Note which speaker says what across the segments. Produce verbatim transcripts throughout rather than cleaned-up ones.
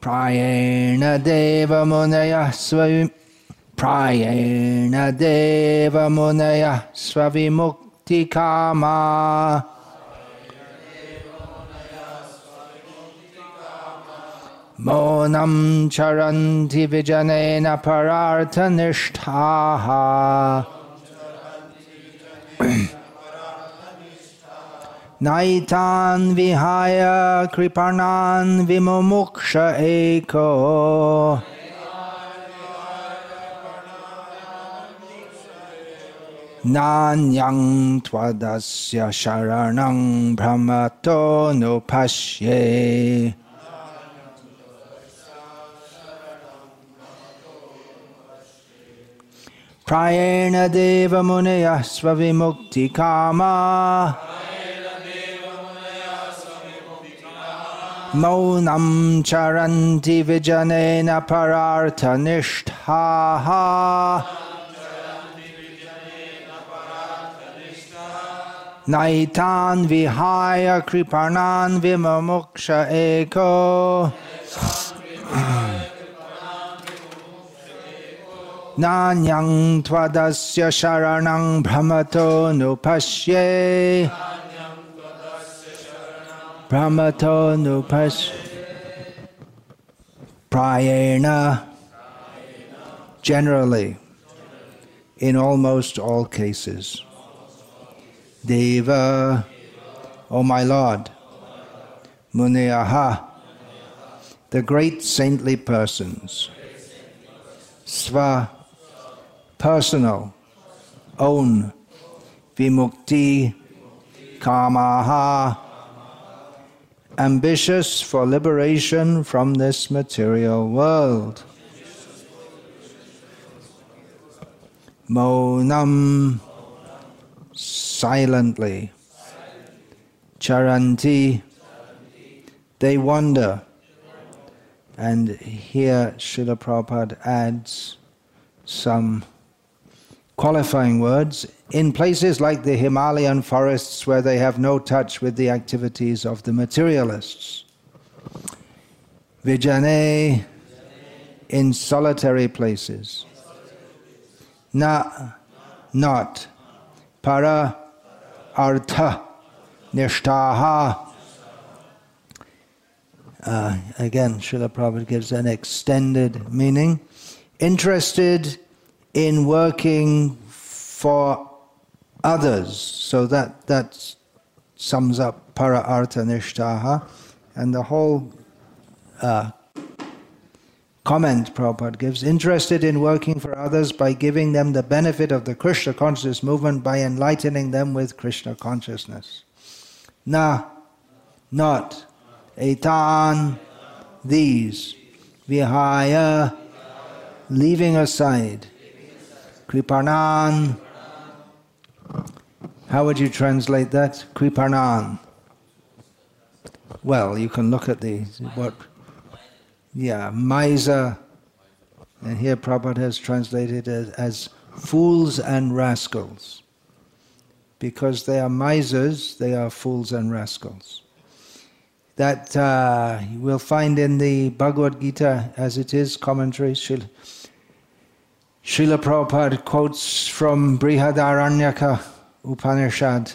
Speaker 1: Prayena deva munaya svavim Prayena deva munaya svavimukti kama Monam charanti vijanena parartha nishthaha Naitan vihaya kripanan vimumuksha eko Nanyang twadasya sharanang brahmato nupashye Prayena deva munaya svavimukti kama Maunam charanti vijanena parartha nishthaha Naitan vihaya kripanan vimamuksha eko Nanyang twadasya sharanang brahmato nupashye Brahmato nupas Prayena, generally, in almost all cases. Deva, O my Lord, Muniyaha, the great saintly persons. Sva, personal, own, vimukti, kamaha, ambitious for liberation from this material world. Monam, silently. Charanti, they wander. And here Srila Prabhupada adds some qualifying words. In places like the Himalayan forests where they have no touch with the activities of the materialists. Vijane, in solitary places. Na, not. Para, artha, nishtaha. Uh, again, Srila Prabhupada gives an extended meaning. Interested in working for others. So that, that sums up para artha nishtaha. And the whole uh, comment Prabhupada gives, interested in working for others by giving them the benefit of the Krishna consciousness movement by enlightening them with Krishna consciousness. Na, not. Etan, these. Vihaya, leaving aside. Kripanan, how would you translate that? Kripanan. Well, you can look at the, what, yeah, miser, and here Prabhupada has translated it as, as fools and rascals. Because they are misers, they are fools and rascals. That uh, you will find in the Bhagavad Gita, as it is, commentary, Srila, Srila Prabhupada quotes from Brihadaranyaka Upanishad,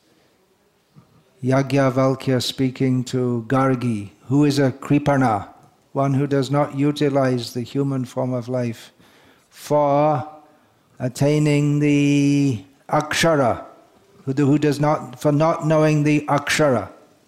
Speaker 1: Yajnavalkya speaking to Gargi, who is a Kripana, one who does not utilize the human form of life for attaining the Akshara, who, who does not, for not knowing the Akshara,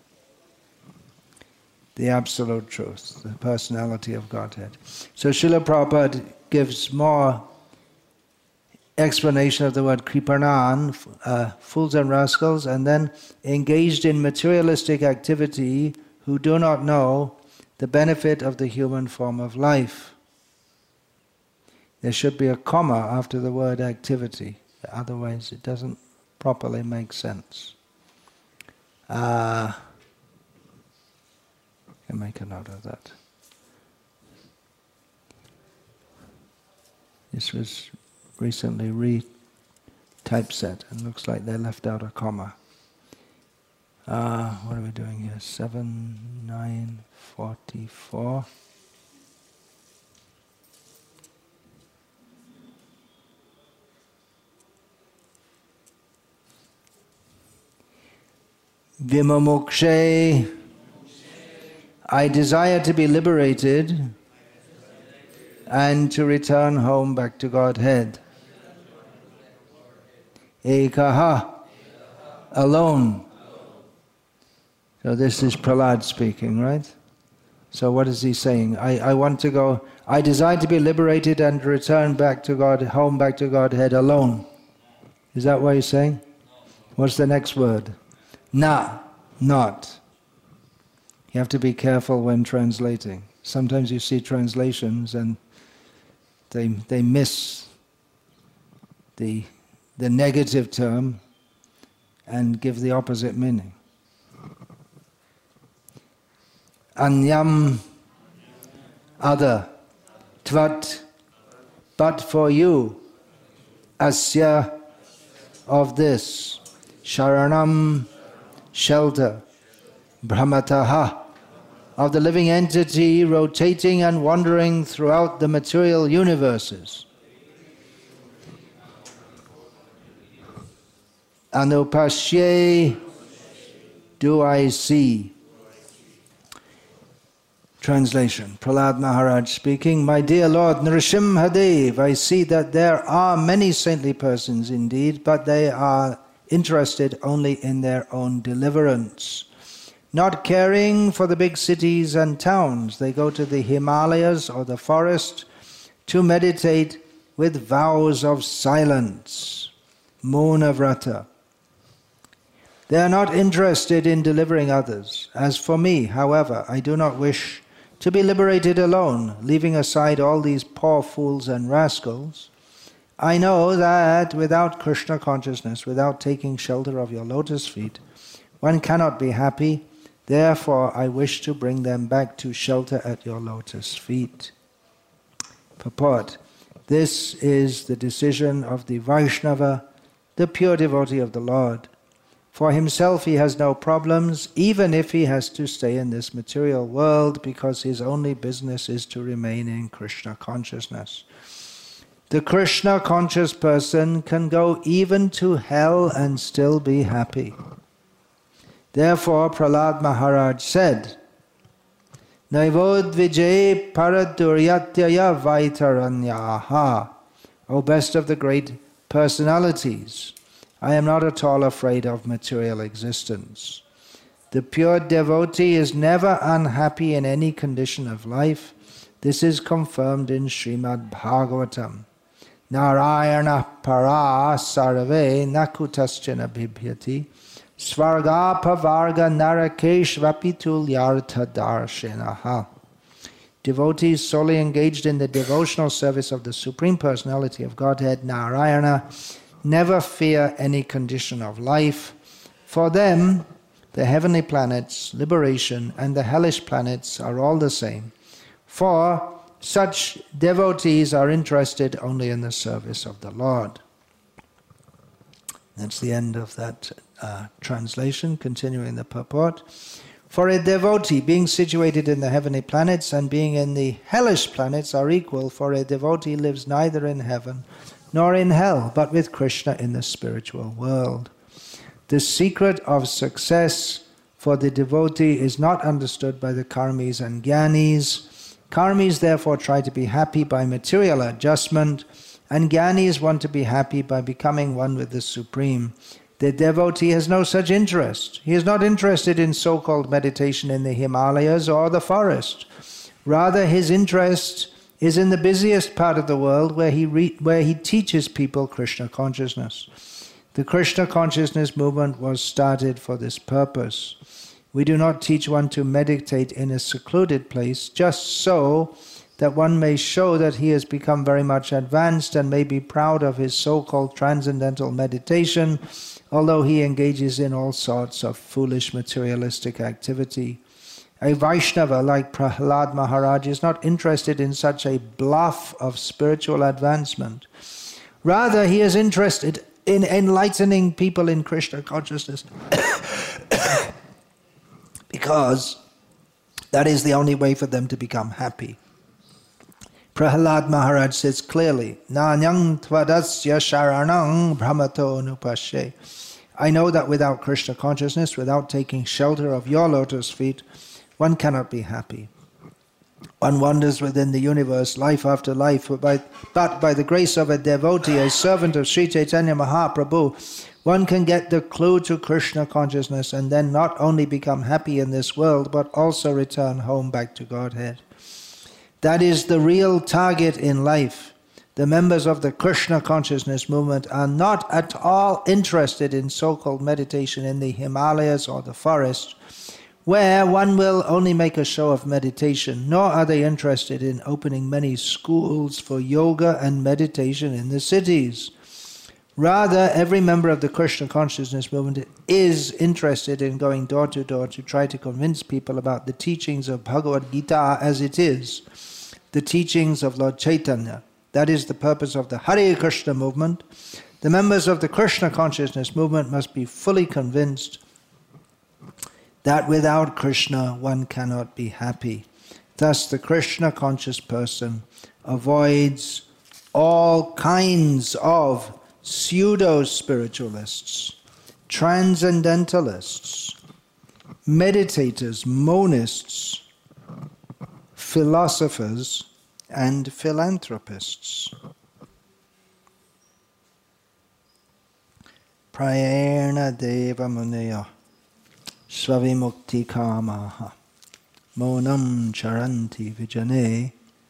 Speaker 1: the absolute truth, the personality of Godhead. So Srila Prabhupada gives more explanation of the word kripanan, uh, fools and rascals, and then engaged in materialistic activity who do not know the benefit of the human form of life. There should be a comma after the word activity, otherwise it doesn't properly make sense. Uh, I can make a note of that. This was recently re-typeset and looks like they left out a comma. Uh, what are we doing here? seven, nine, forty-four. Vimomokshe, I desire to be liberated and to return home back to Godhead. Ekaha, alone. So this is Prahlad speaking, right? So what is he saying? I, I want to go, I desire to be liberated and return back to God, home back to Godhead alone. Is that what he's saying? What's the next word? Na, not. You have to be careful when translating. Sometimes you see translations and they they miss the the negative term and give the opposite meaning. Anyam, other. Tvat, but for you. Asya, of this. Sharanam, shelter. Brahmataha, of the living entity rotating and wandering throughout the material universes. Anupashye, do I see. Translation. Prahlad Maharaj speaking, my dear Lord Nrsimhadev, I see that there are many saintly persons indeed, but they are interested only in their own deliverance. Not caring for the big cities and towns, they go to the Himalayas or the forest to meditate with vows of silence, Mauna Vrata. They are not interested in delivering others. As for me, however, I do not wish to be liberated alone, leaving aside all these poor fools and rascals. I know that without Krishna consciousness, without taking shelter of your lotus feet, one cannot be happy. Therefore, I wish to bring them back to shelter at your lotus feet. Purport. This is the decision of the Vaishnava, the pure devotee of the Lord. For himself he has no problems, even if he has to stay in this material world, because his only business is to remain in Krishna consciousness. The Krishna conscious person can go even to hell and still be happy. Therefore, Prahlad Maharaj said, Naivodvijay paraduryatyaya vaitaranyaha. O best of the great personalities, I am not at all afraid of material existence. The pure devotee is never unhappy in any condition of life. This is confirmed in Srimad Bhagavatam. Narayana para sarve nakutaschana bibhyati svarga pavarga narakesh vapitulyartha darshenaha. Devotees solely engaged in the devotional service of the Supreme Personality of Godhead, Narayana, never fear any condition of life. For them, the heavenly planets, liberation, and the hellish planets are all the same. For such devotees are interested only in the service of the Lord. That's the end of that uh, translation, continuing the purport. For a devotee, being situated in the heavenly planets and being in the hellish planets are equal, for a devotee lives neither in heaven nor in hell, but with Krishna in the spiritual world. The secret of success for the devotee is not understood by the karmis and jnanis. Karmis therefore try to be happy by material adjustment, and jnanis want to be happy by becoming one with the Supreme. The devotee has no such interest. He is not interested in so-called meditation in the Himalayas or the forest. Rather, his interest is in the busiest part of the world where he re- where he teaches people Krishna consciousness. The Krishna consciousness movement was started for this purpose. We do not teach one to meditate in a secluded place just so that one may show that he has become very much advanced and may be proud of his so-called transcendental meditation, although he engages in all sorts of foolish materialistic activity. A Vaishnava like Prahlad Maharaj is not interested in such a bluff of spiritual advancement. Rather, he is interested in enlightening people in Krishna consciousness because that is the only way for them to become happy. Prahlad Maharaj says clearly, Nanyang tvadasya sharanang brahmato nupashe. I know that without Krishna consciousness, without taking shelter of your lotus feet, one cannot be happy. One wanders within the universe, life after life, but by, but by the grace of a devotee, a servant of Sri Chaitanya Mahaprabhu, one can get the clue to Krishna consciousness and then not only become happy in this world, but also return home back to Godhead. That is the real target in life. The members of the Krishna consciousness movement are not at all interested in so-called meditation in the Himalayas or the forest, where one will only make a show of meditation, nor are they interested in opening many schools for yoga and meditation in the cities. Rather, every member of the Krishna consciousness movement is interested in going door to door to try to convince people about the teachings of Bhagavad Gita as it is, the teachings of Lord Chaitanya. That is the purpose of the Hare Krishna movement. The members of the Krishna consciousness movement must be fully convinced that without Krishna one cannot be happy. Thus the Krishna conscious person avoids all kinds of pseudo-spiritualists, transcendentalists, meditators, monists, philosophers, and philanthropists. Prayerna deva muneya svavimukti kamaha monam charanti vijane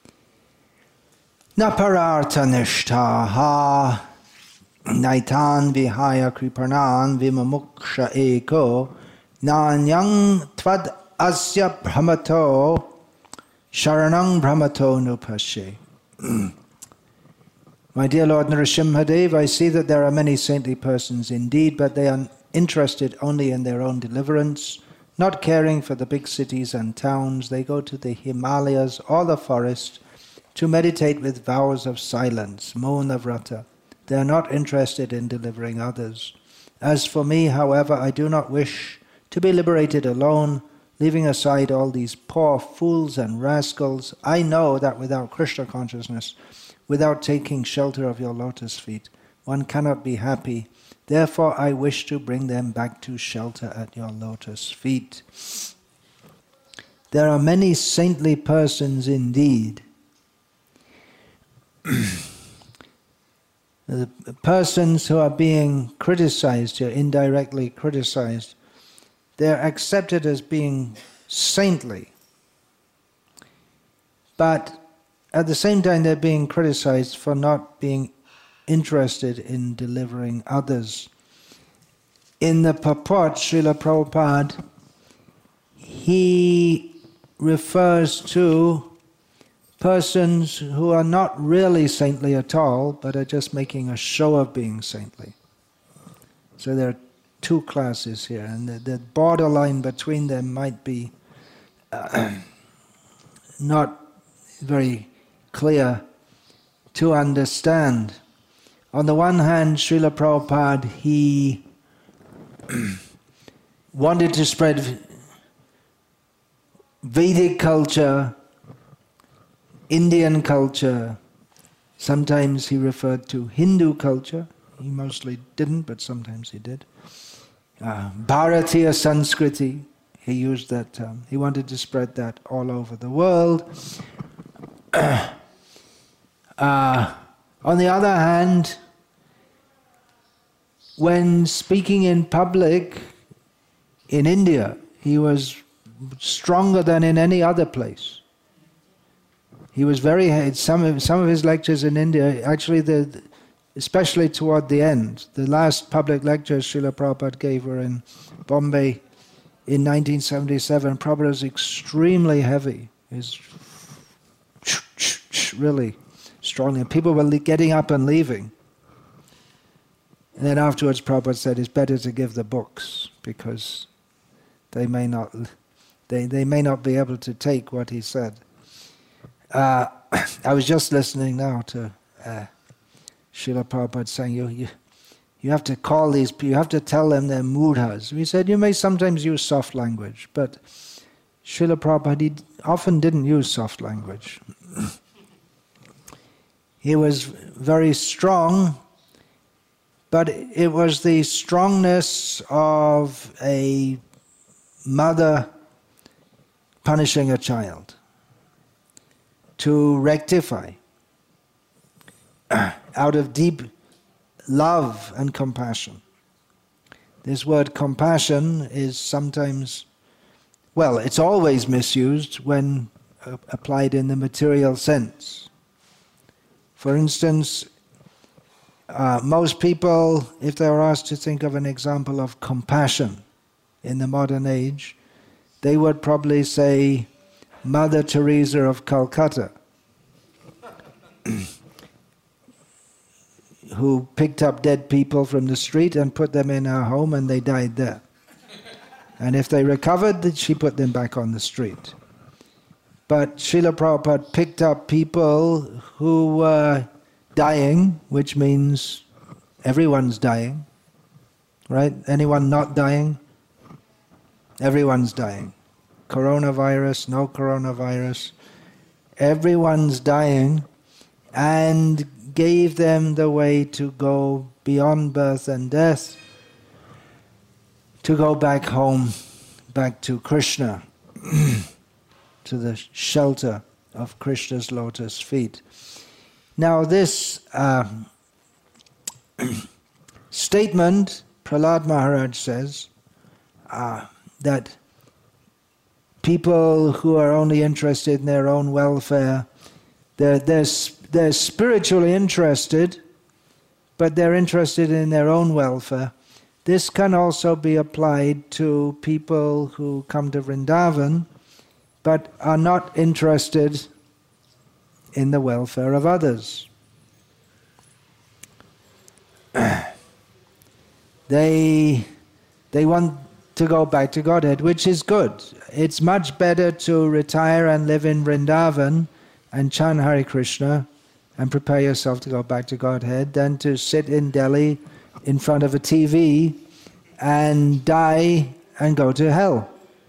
Speaker 1: naparartha nishtaha naitan vihaya kripanan vimamuksha eko nanyang tvad asya brahmato sharanang brahmato nupashe. My dear Lord Nrsimhadev, I see that there are many saintly persons indeed, but they are interested only in their own deliverance, not caring for the big cities and towns. They go to the Himalayas or the forest to meditate with vows of silence, Mauna Vrata. They are not interested in delivering others. As for me, however, I do not wish to be liberated alone, leaving aside all these poor fools and rascals. I know that without Krishna consciousness, without taking shelter of your lotus feet, one cannot be happy. Therefore, I wish to bring them back to shelter at your lotus feet. There are many saintly persons indeed. The persons who are being criticized here, indirectly criticized, they're accepted as being saintly. But at the same time, they're being criticized for not being interested in delivering others. In the purport, Srila Prabhupada, he refers to persons who are not really saintly at all, but are just making a show of being saintly. So there are two classes here, and the, the borderline between them might be uh, not very clear to understand. On the one hand, Srila Prabhupada, he wanted to spread Vedic culture, Indian culture. Sometimes he referred to Hindu culture. He mostly didn't, but sometimes he did. Uh, Bharatiya Sanskriti, he used that term. He wanted to spread that all over the world. uh, on the other hand, when speaking in public in India, he was stronger than in any other place. He was very, some of, some of his lectures in India, actually, the, especially toward the end, the last public lectures Srila Prabhupada gave were in Bombay in nineteen seventy-seven. Prabhupada was extremely heavy. He was really strongly. And people were getting up and leaving. And then afterwards Prabhupada said it's better to give the books because they may not, they, they may not be able to take what he said. Uh, I was just listening now to uh, Srila Prabhupada saying, you, you, you have to call these people, you have to tell them they're mudhas. We said, you may sometimes use soft language, but Srila Prabhupada he often didn't use soft language. He was very strong, but it was the strongness of a mother punishing a child to rectify out of deep love and compassion. This word compassion is sometimes, well, it's always misused when uh, applied in the material sense. For instance, uh, most people, if they were asked to think of an example of compassion in the modern age, they would probably say Mother Teresa of Calcutta, who picked up dead people from the street and put them in her home, and they died there. And if they recovered, she put them back on the street. But Srila Prabhupada picked up people who were dying, which means everyone's dying, right? Anyone not dying? Everyone's dying. Coronavirus, no coronavirus. Everyone's dying, and gave them the way to go beyond birth and death, to go back home, back to Krishna, to the shelter of Krishna's lotus feet. Now this uh, statement, Prahlad Maharaj says, uh, that people who are only interested in their own welfare, they're, they're, they're spiritually interested, but they're interested in their own welfare. This can also be applied to people who come to Vrindavan, but are not interested in the welfare of others. They, they want to go back to Godhead, which is good. It's much better to retire and live in Vrindavan and chant Hare Krishna and prepare yourself to go back to Godhead than to sit in Delhi in front of a T V and die and go to hell.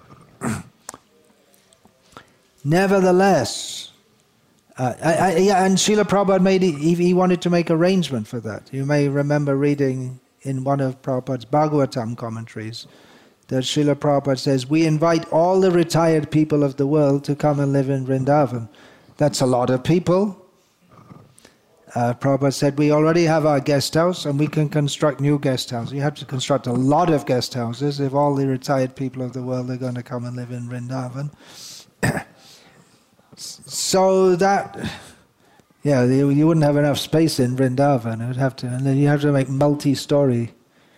Speaker 1: Nevertheless, uh, I, I, yeah, and Srila Prabhupada made, he, he wanted to make arrangement for that. You may remember reading in one of Prabhupada's Bhagavatam commentaries that Srila Prabhupada says, we invite all the retired people of the world to come and live in Vrindavan. That's a lot of people. Uh, Prabhupada said, we already have our guest house and we can construct new guest houses. You have to construct a lot of guest houses if all the retired people of the world are going to come and live in Vrindavan. So that, yeah, you, you wouldn't have enough space in Vrindavan. It would have to, and then you have to make multi-story.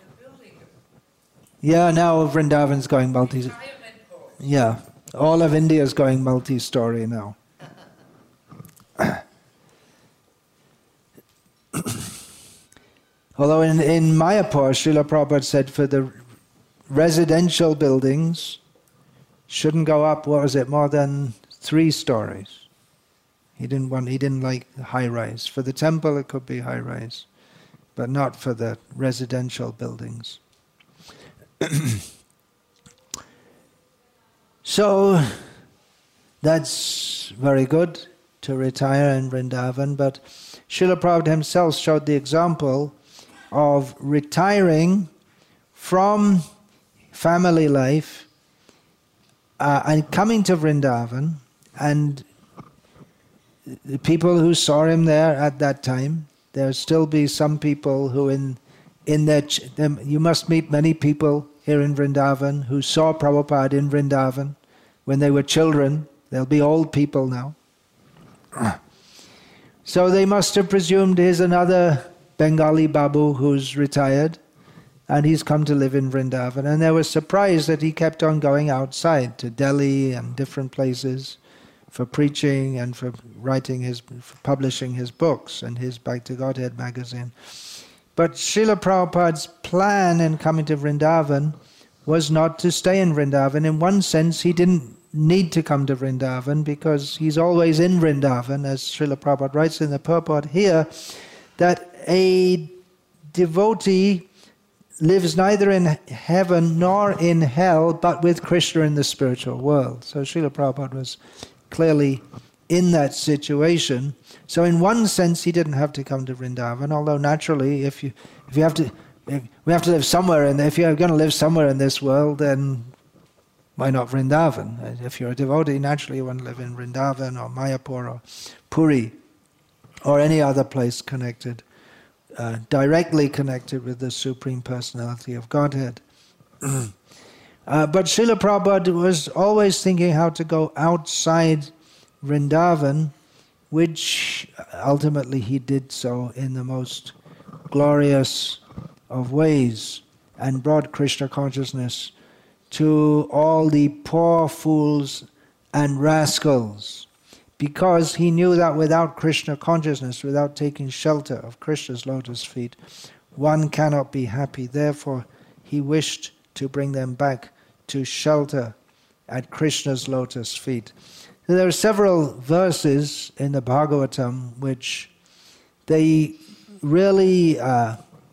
Speaker 1: Yeah, now Vrindavan's going multi. Yeah, all of India is going multi-story now. Although in, in Mayapur, Srila Prabhupada said for the residential buildings, shouldn't go up, what was it, more than three stories. He didn't want, he didn't like high-rise. For the temple it could be high-rise, but not for the residential buildings. So, that's very good to retire in Vrindavan, but Srila Prabhupada himself showed the example of retiring from family life uh, and coming to Vrindavan, and the people who saw him there at that time, there'll still be some people who in in their, ch them, you must meet many people here in Vrindavan who saw Prabhupada in Vrindavan when they were children. They'll be old people now. So they must have presumed here's another Bengali Babu who's retired and he's come to live in Vrindavan. And they were surprised that he kept on going outside to Delhi and different places for preaching and for writing his, for publishing his books and his Back to Godhead magazine. But Srila Prabhupada's plan in coming to Vrindavan was not to stay in Vrindavan. In one sense, he didn't need to come to Vrindavan because he's always in Vrindavan, as Srila Prabhupada writes in the purport here, that a devotee lives neither in heaven nor in hell, but with Krishna in the spiritual world. So Srila Prabhupada was clearly in that situation. So in one sense, he didn't have to come to Vrindavan, although naturally, if you if you have to, if we have to live somewhere, and if you're going to live somewhere in this world, then why not Vrindavan? If you're a devotee, naturally you want to live in Vrindavan or Mayapur or Puri or any other place connected, uh, directly connected with the Supreme Personality of Godhead. uh, but Srila Prabhupada was always thinking how to go outside Vrindavan, which ultimately he did so in the most glorious of ways and brought Krishna consciousness to all the poor fools and rascals, because he knew that without Krishna consciousness, without taking shelter of Krishna's lotus feet, one cannot be happy. Therefore, he wished to bring them back to shelter at Krishna's lotus feet. So there are several verses in the Bhagavatam which they really, uh,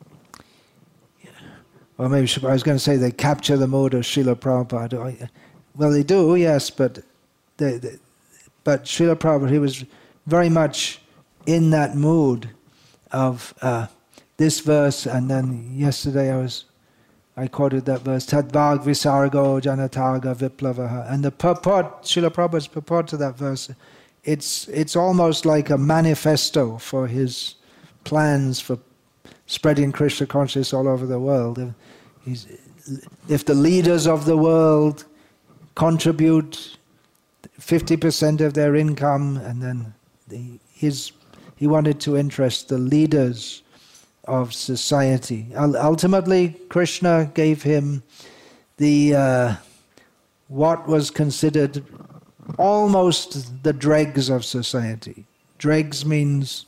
Speaker 1: well, maybe I was going to say they capture the mood of Srila Prabhupada. Well, they do, yes, but they, they, but Srila Prabhupada, he was very much in that mood of uh, this verse, and then yesterday I was, I quoted that verse, Tadvag Visargo Janataga Viplavaha. And the purport, Srila Prabhupada's purport to that verse, it's, it's almost like a manifesto for his plans for spreading Krishna consciousness all over the world. If, he's, if the leaders of the world contribute fifty percent of their income, and then the, his, he wanted to interest the leaders of society. Ultimately, Krishna gave him the uh, what was considered almost the dregs of society. Dregs means,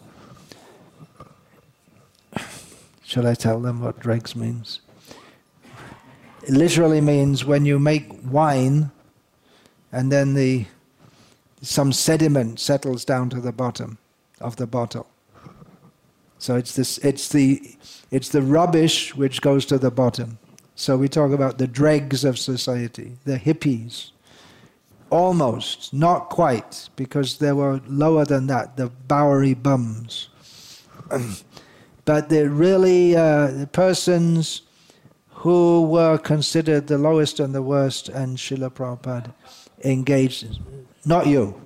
Speaker 1: shall I tell them what dregs means? It literally means when you make wine and then the some sediment settles down to the bottom of the bottle. So it's this, it's the, it's the rubbish which goes to the bottom. So we talk about the dregs of society, the hippies. Almost, not quite, because they were lower than that, the Bowery bums. But they're really uh, the persons who were considered the lowest and the worst, and Srila Prabhupada engaged. Not you.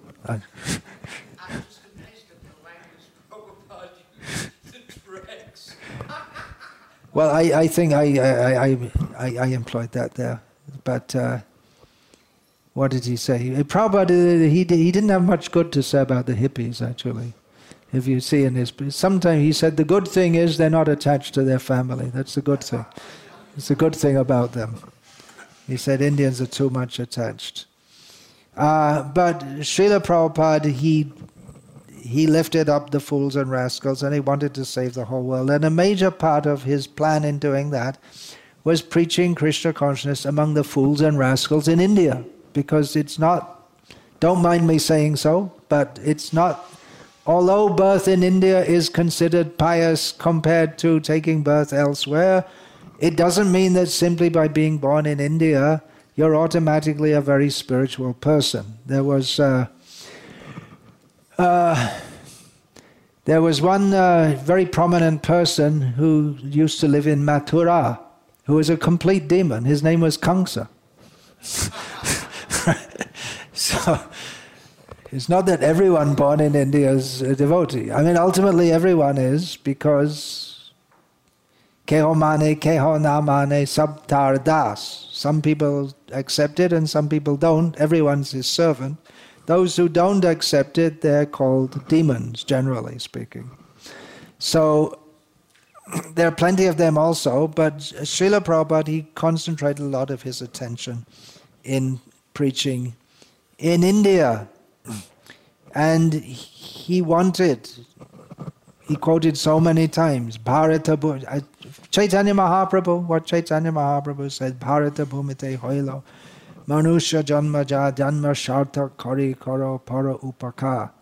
Speaker 1: Well, I, I think I I, I I I employed that there, but uh, what did he say? Prabhupada, he he didn't have much good to say about the hippies, actually. If you see in his, sometimes he said the good thing is they're not attached to their family. That's the good thing. It's a good thing about them. He said Indians are too much attached. Uh, but Srila Prabhupada, he he lifted up the fools and rascals, and he wanted to save the whole world. And a major part of his plan in doing that was preaching Krishna consciousness among the fools and rascals in India. Because it's not, don't mind me saying so, but it's not, although birth in India is considered pious compared to taking birth elsewhere, it doesn't mean that simply by being born in India, you're automatically a very spiritual person. There was uh, uh, there was one uh, very prominent person who used to live in Mathura, who was a complete demon. His name was Kamsa. So it's not that everyone born in India is a devotee. I mean, ultimately everyone is, because keho mane, keho na mane, sab tar das. Some people accept it and some people don't. Everyone's his servant. Those who don't accept it, they're called demons, generally speaking. So there are plenty of them also, but Srila Prabhupada, he concentrated a lot of his attention in preaching in India. And he wanted, he quoted so many times, Bharata Bhumite, Chaitanya Mahaprabhu, what Chaitanya Mahaprabhu said, Bharata Bhumite hoilo, Manusha Janma Ja Janma Shartak Kari Karo Para Upaka.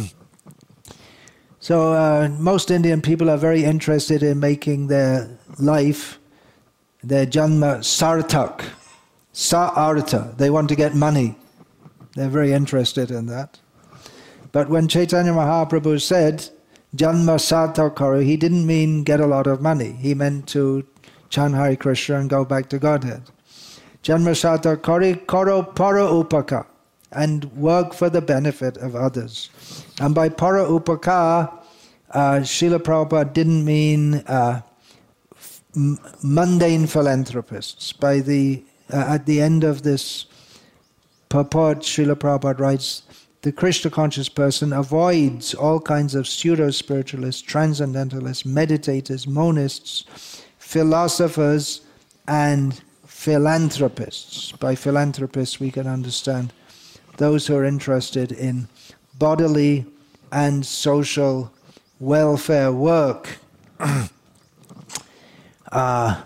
Speaker 1: So uh, most Indian people are very interested in making their life, their Janma Sartak, Sa-artha. They want to get money. They're very interested in that. But when Chaitanya Mahaprabhu said, Janma Sarthak Karo, he didn't mean get a lot of money. He meant to chant Hare Krishna and go back to Godhead. Janma Sarthak Karo, Karo Para Upaka, and work for the benefit of others. And by Para Upaka, uh, Srila Prabhupada didn't mean uh, m- mundane philanthropists. By the uh, at the end of this purport, Srila Prabhupada writes, the Krishna-conscious person avoids all kinds of pseudo-spiritualists, transcendentalists, meditators, monists, philosophers, and philanthropists. By philanthropists we can understand those who are interested in bodily and social welfare work. uh,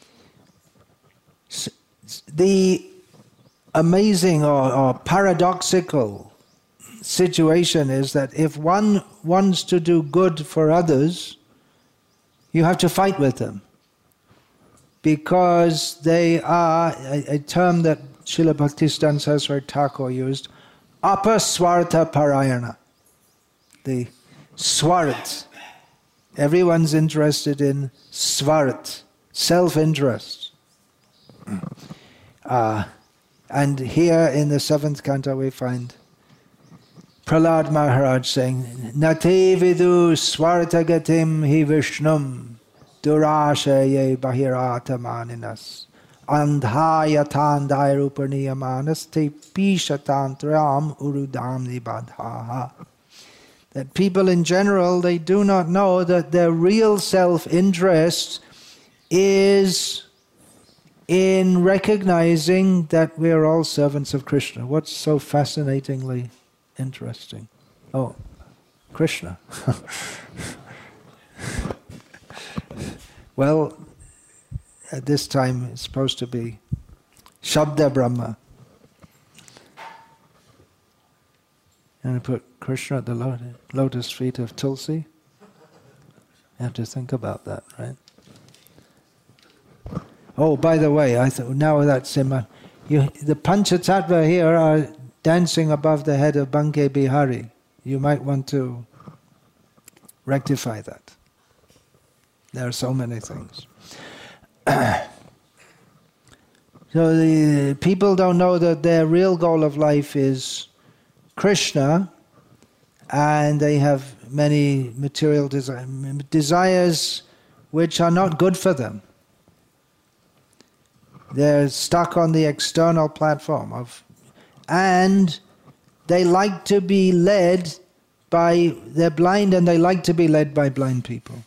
Speaker 1: the amazing or, or paradoxical situation is that if one wants to do good for others, you have to fight with them, because they are, a, a term that Srila Bhaktisiddhanta Saraswati Thakur used, apaswartha parayana. The swart. Everyone's interested in swart, self-interest. Uh, and here in the seventh canto we find Prahlad Maharaj saying, Nate vidu swartagatim hi vishnum durashaye bahirata maninas andhayatan dairupaniyamanas te pishatantram urudam nibadhaha. That people in general, they do not know that their real self-interest is in recognizing that we are all servants of Krishna. What's so fascinatingly interesting? Oh, Krishna. Well, at this time it's supposed to be Shabda Brahma. And I put Krishna at the lotus feet of Tulsi. You have to think about that, right? Oh, by the way, I thought now that's in my, you, the Panchatattva here are dancing above the head of Banke Bihari. You might want to rectify that. There are so many things. So the people don't know that their real goal of life is Krishna, and they have many material desi- desires which are not good for them. They're stuck on the external platform of, and they like to be led by, they're blind and they like to be led by blind people.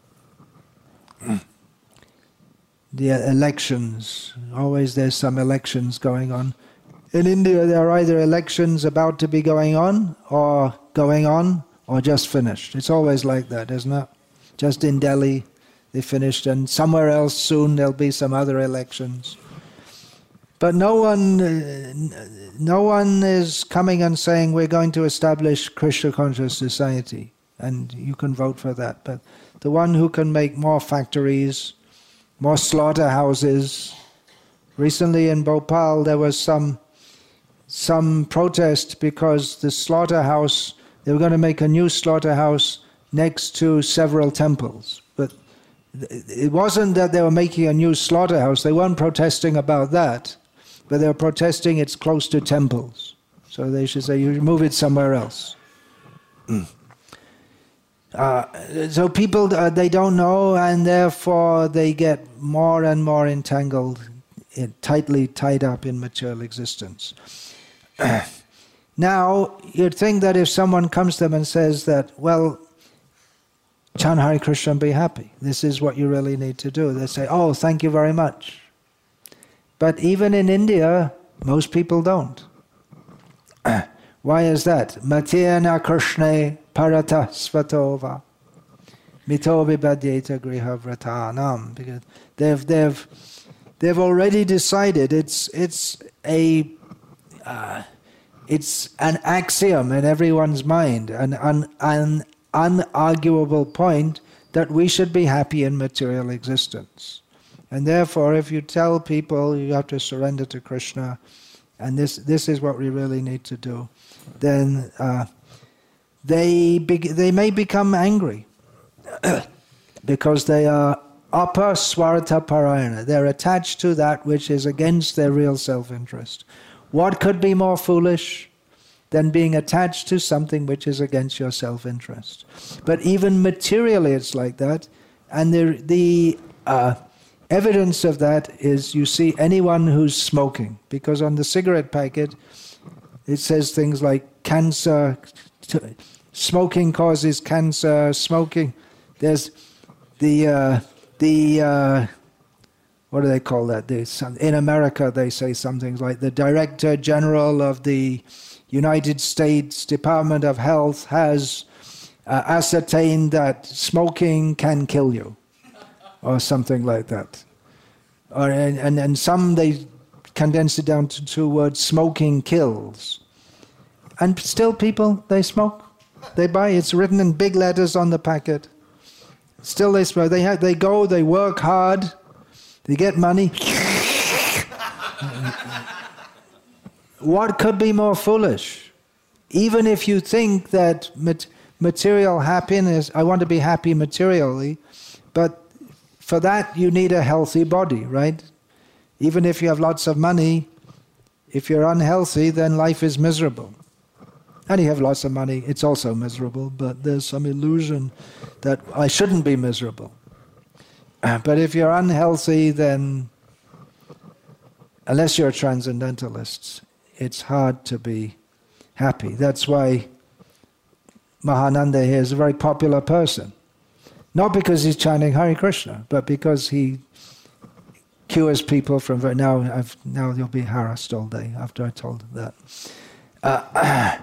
Speaker 1: The elections, always there's some elections going on. In India there are either elections about to be going on, or going on, or just finished. It's always like that, isn't it? Just in Delhi they finished, and somewhere else soon there'll be some other elections. But no one, uh, no one is coming and saying we're going to establish Krishna conscious society, and you can vote for that. But the one who can make more factories, more slaughterhouses. Recently in Bhopal there was some some protest because the slaughterhouse, they were going to make a new slaughterhouse next to several temples. But it wasn't that they were making a new slaughterhouse, they weren't protesting about that, but they were protesting it's close to temples. So they should say, you move it somewhere else. Mm. Uh, so people, uh, they don't know, and therefore they get more and more entangled, in, tightly tied up in material existence. Now, you'd think that if someone comes to them and says that, well, chant Hare Krishna and be happy, this is what you really need to do, they say, oh, thank you very much. But even in India, most people don't. Why is that? Matyena Krishne parata svatova mito vibhadyeta griha vratanam. Because they've they've they've already decided it's it's a uh, it's an axiom in everyone's mind, an, an an unarguable point that we should be happy in material existence. And therefore, if you tell people you have to surrender to Krishna, and this this is what we really need to do, then uh, they be, they may become angry because they are apa swartha parayana. They're attached to that which is against their real self-interest. What could be more foolish than being attached to something which is against your self-interest? But even materially it's like that, and the, the uh, evidence of that is you see anyone who's smoking, because on the cigarette packet it says things like cancer, smoking causes cancer, smoking, there's the, uh, the uh, what do they call that? Some, in America they say some things like the Director General of the United States Department of Health has uh, ascertained that smoking can kill you, or something like that. Or, and, and, and some they condense it down to two words, smoking kills. And still people, they smoke. They buy, it's written in big letters on the packet. Still they smoke. They, have, they go, they work hard, they get money. What could be more foolish? Even if you think that mat- material happiness, I want to be happy materially, but for that you need a healthy body, right? Even if you have lots of money, if you're unhealthy, then life is miserable. And you have lots of money, it's also miserable, but there's some illusion that I shouldn't be miserable. But if you're unhealthy, then unless you're a transcendentalist, it's hard to be happy. That's why Mahananda here is a very popular person. Not because he's chanting Hare Krishna, but because he cures people from... Now, I've, now you'll be harassed all day after I told him that. Uh,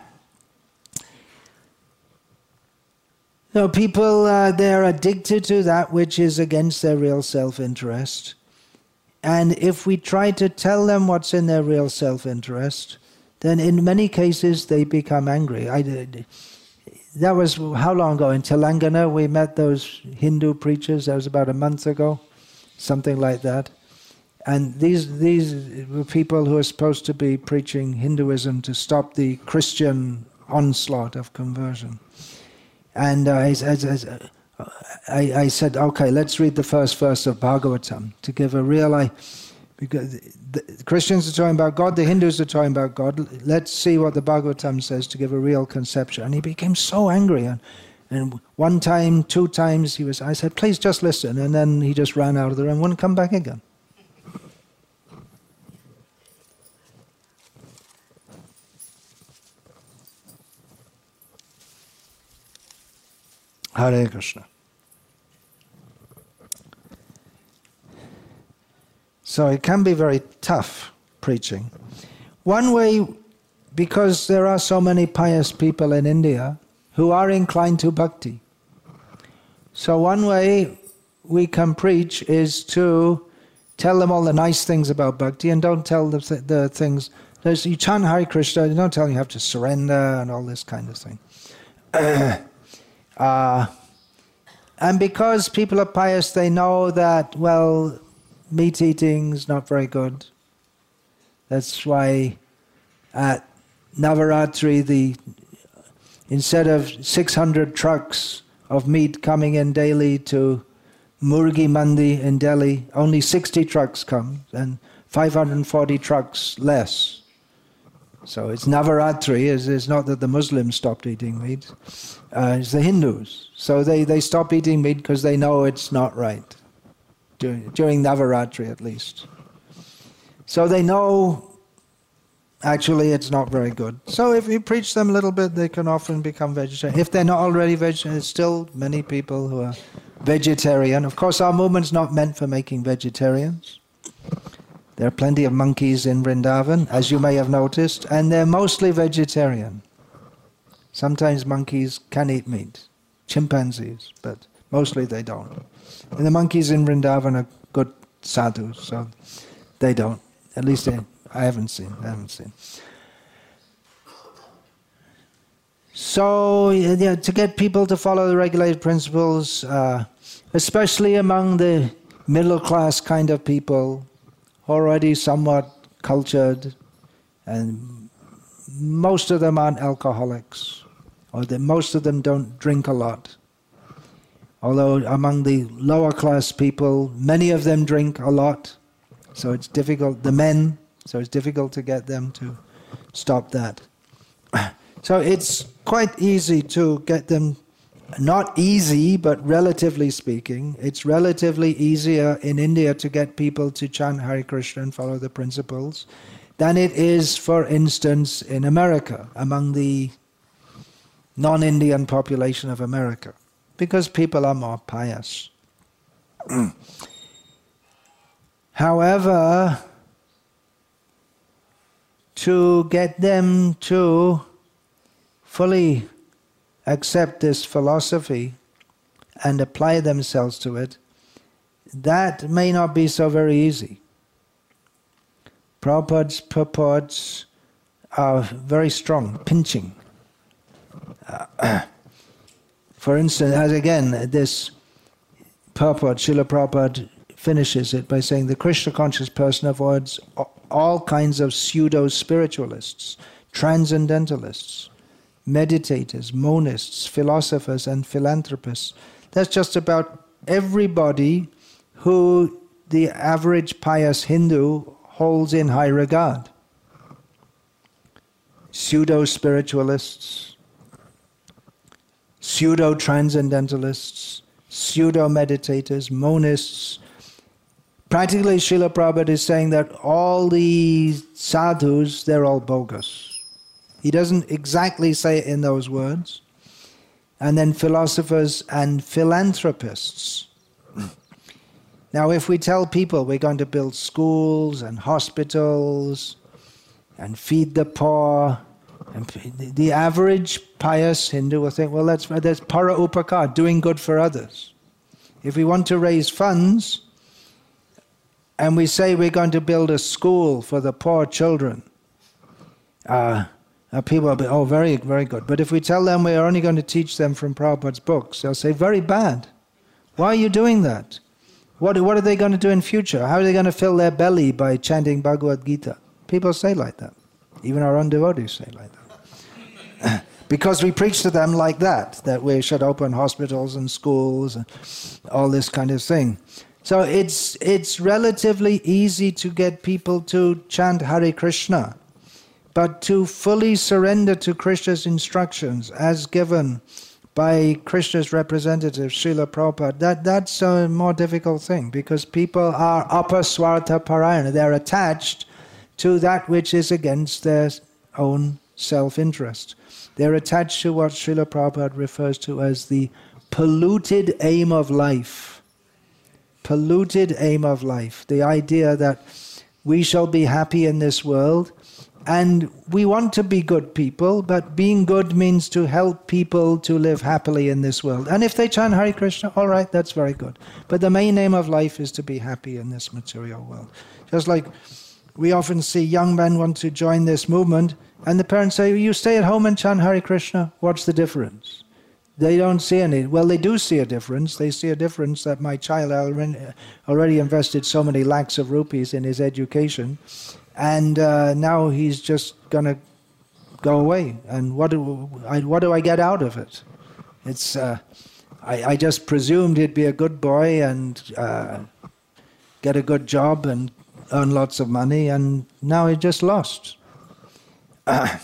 Speaker 1: no, people, uh, they're addicted to that which is against their real self-interest. And if we try to tell them what's in their real self-interest, then in many cases they become angry. I did. That was how long ago? In Telangana we met those Hindu preachers. That was about a month ago, something like that. And these these were people who are supposed to be preaching Hinduism to stop the Christian onslaught of conversion. And uh, I, I, I, I said, okay, let's read the first verse of Bhagavatam to give a real... I, because the Christians are talking about God, the Hindus are talking about God. Let's see what the Bhagavatam says to give a real conception. And he became so angry. And, and one time, two times, he was. I said, please just listen. And then he just ran out of the room and wouldn't come back again. Hare Krishna. So it can be very tough preaching. One way, because there are so many pious people in India who are inclined to bhakti. So one way we can preach is to tell them all the nice things about bhakti and don't tell the, th- the things. There's, you chant Hare Krishna, you don't tell them you have to surrender and all this kind of thing. uh, and because people are pious, they know that, well, meat eating is not very good. That's why at Navaratri, the instead of six hundred trucks of meat coming in daily to Murgi Mandi in Delhi, only sixty trucks come, and five hundred forty trucks less. So it's Navaratri. It's, it's not that the Muslims stopped eating meat. Uh, it's the Hindus. So they, they stop eating meat because they know it's not right. During, during Navaratri at least. So they know actually it's not very good. So if you preach them a little bit, they can often become vegetarian. If they're not already vegetarian, there's still many people who are vegetarian. Of course, our movement's not meant for making vegetarians. There are plenty of monkeys in Vrindavan, as you may have noticed, and they're mostly vegetarian. Sometimes monkeys can eat meat, chimpanzees, but mostly they don't. And the monkeys in Vrindavan are good sadhus, so they don't. At least they, I haven't seen. I haven't seen. So yeah, to get people to follow the regulated principles, uh, especially among the middle class kind of people, already somewhat cultured, and most of them aren't alcoholics. or that most of them don't drink a lot. Although among the lower class people, many of them drink a lot, so it's difficult, the men, so it's difficult to get them to stop that. So it's quite easy to get them, not easy, but relatively speaking, it's relatively easier in India to get people to chant Hare Krishna and follow the principles than it is, for instance, in America, among the non-Indian population of America, because people are more pious. However, to get them to fully accept this philosophy and apply themselves to it, that may not be so very easy. Prabhupada's purports are very strong, pinching. Uh, for instance, as again, this purport, Srila Prabhupada finishes it by saying, the Krishna conscious person avoids all kinds of pseudo-spiritualists, transcendentalists, meditators, monists, philosophers and philanthropists. That's just about everybody who the average pious Hindu holds in high regard. Pseudo-spiritualists, pseudo-transcendentalists, pseudo-meditators, monists. Practically, Srila Prabhupada is saying that all the sadhus, they're all bogus. He doesn't exactly say it in those words. And then philosophers and philanthropists. Now, if we tell people we're going to build schools and hospitals and feed the poor, and the average pious Hindu will think, well, that's, that's para upakar, doing good for others. If we want to raise funds, and we say we're going to build a school for the poor children, uh, uh, people will be, oh, very, very good. But if we tell them we're only going to teach them from Prabhupada's books, they'll say, very bad. Why are you doing that? What, what are they going to do in future? How are they going to fill their belly by chanting Bhagavad Gita? People say like that. Even our own devotees say like that. Because we preach to them like that, that we should open hospitals and schools and all this kind of thing. So it's it's relatively easy to get people to chant Hare Krishna, but to fully surrender to Krishna's instructions as given by Krishna's representative, Srila Prabhupada, that, that's a more difficult thing, because people are apaswartha parayana. They're attached to that which is against their own self-interest. They're attached to what Srila Prabhupada refers to as the polluted aim of life. Polluted aim of life. The idea that we shall be happy in this world, and we want to be good people, but being good means to help people to live happily in this world. And if they chant Hare Krishna, all right, that's very good. But the main aim of life is to be happy in this material world. Just like we often see young men want to join this movement, and the parents say, you stay at home and chant Hare Krishna, what's the difference? They don't see any. Well, they do see a difference. They see a difference that my child already invested so many lakhs of rupees in his education, and uh, now he's just going to go away. And what do I, what do I get out of it? It's uh, I, I just presumed he'd be a good boy and uh, get a good job and earn lots of money, and now he just lost. Uh,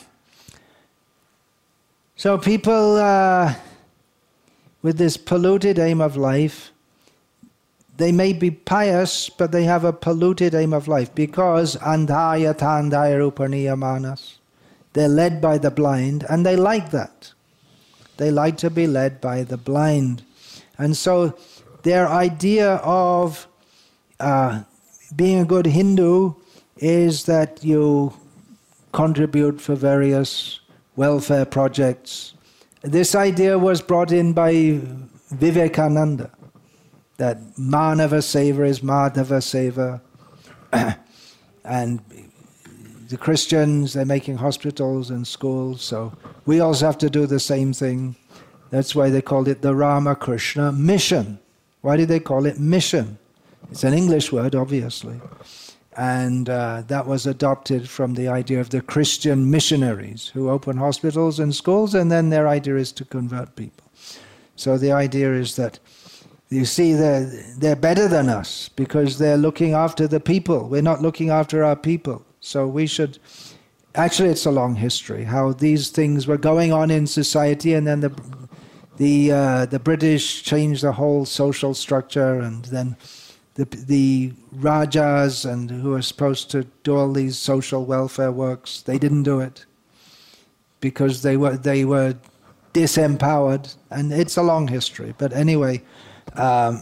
Speaker 1: so people uh, with this polluted aim of life, they may be pious, but they have a polluted aim of life, because andhaya tandhaya rupaniya manas. They're led by the blind, and they like that. They like to be led by the blind. And so their idea of uh, being a good Hindu is that you contribute for various welfare projects. This idea was brought in by Vivekananda, that Manava Seva is Madhava Seva. And the Christians, they're making hospitals and schools, so we also have to do the same thing. That's why they called it the Ramakrishna Mission. Why did they call it mission? It's an English word, obviously. And uh, that was adopted from the idea of the Christian missionaries who open hospitals and schools, and then their idea is to convert people. So the idea is that, you see, they're, they're better than us because they're looking after the people. We're not looking after our people. So we should... Actually, it's a long history, how these things were going on in society, and then the the uh, the British changed the whole social structure, and then the the Rajas and who were supposed to do all these social welfare works, they didn't do it because they were they were disempowered, and it's a long history. But anyway, um,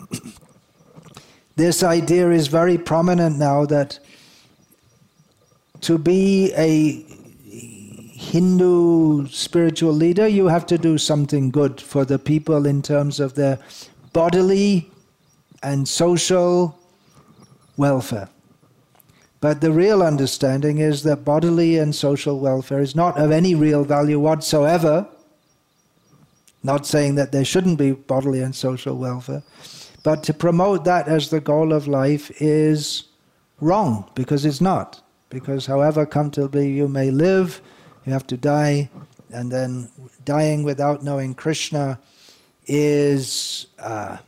Speaker 1: this idea is very prominent now that to be a Hindu spiritual leader, you have to do something good for the people in terms of their bodily and social welfare. But the real understanding is that bodily and social welfare is not of any real value whatsoever. Not saying that there shouldn't be bodily and social welfare, but to promote that as the goal of life is wrong, because it's not. Because however comfortably you may live, you have to die, and then dying without knowing Krishna is uh,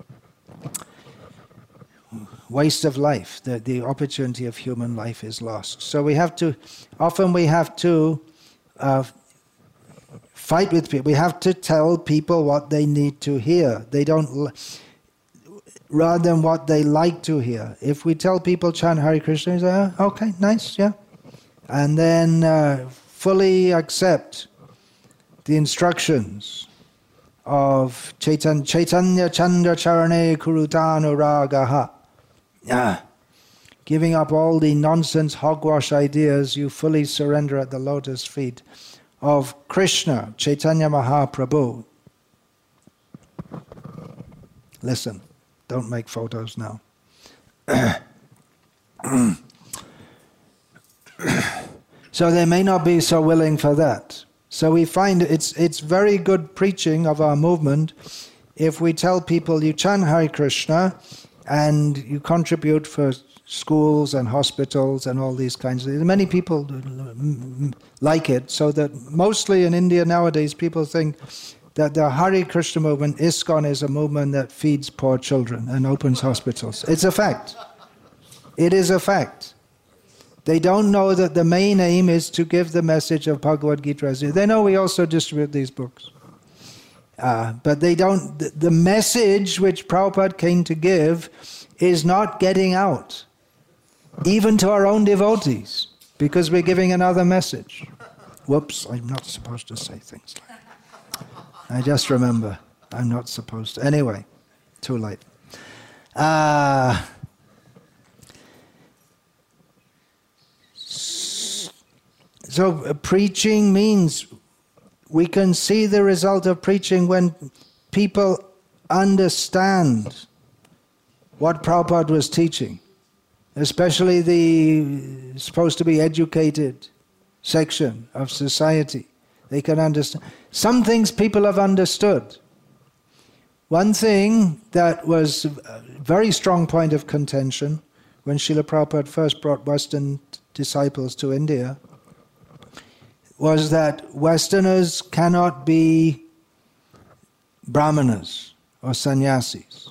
Speaker 1: waste of life. The, the opportunity of human life is lost. So we have to, often we have to uh, fight with people. We have to tell people what they need to hear. They don't... rather than what they like to hear. If we tell people chant Hare Krishna, they say, oh, okay, nice, yeah. And then uh, fully accept the instructions of Chaitanya, Chaitanya Chandra Charane Kurutanu Ragaha. Yeah. Giving up all the nonsense hogwash ideas, you fully surrender at the lotus feet of Krishna, Chaitanya Mahaprabhu. Listen. Don't make photos now. So they may not be so willing for that. So we find it's it's very good preaching of our movement if we tell people you chant Hare Krishna and you contribute for schools and hospitals and all these kinds of things. Many people like it, so that mostly in India nowadays people think that the Hare Krishna movement, ISKCON, is a movement that feeds poor children and opens hospitals. It's a fact. It is a fact. They don't know that the main aim is to give the message of Bhagavad Gita. They know we also distribute these books. Uh, but they don't... The, the message which Prabhupada came to give is not getting out, even to our own devotees, because we're giving another message. Whoops, I'm not supposed to say things like that. I just remember, I'm not supposed to. Anyway, too late. Uh, so uh, preaching means we can see the result of preaching when people understand what Prabhupada was teaching, especially the supposed to be educated section of society. They can understand. Some things people have understood. One thing that was a very strong point of contention when Srila Prabhupada first brought Western disciples to India was that Westerners cannot be brahmanas or sannyasis.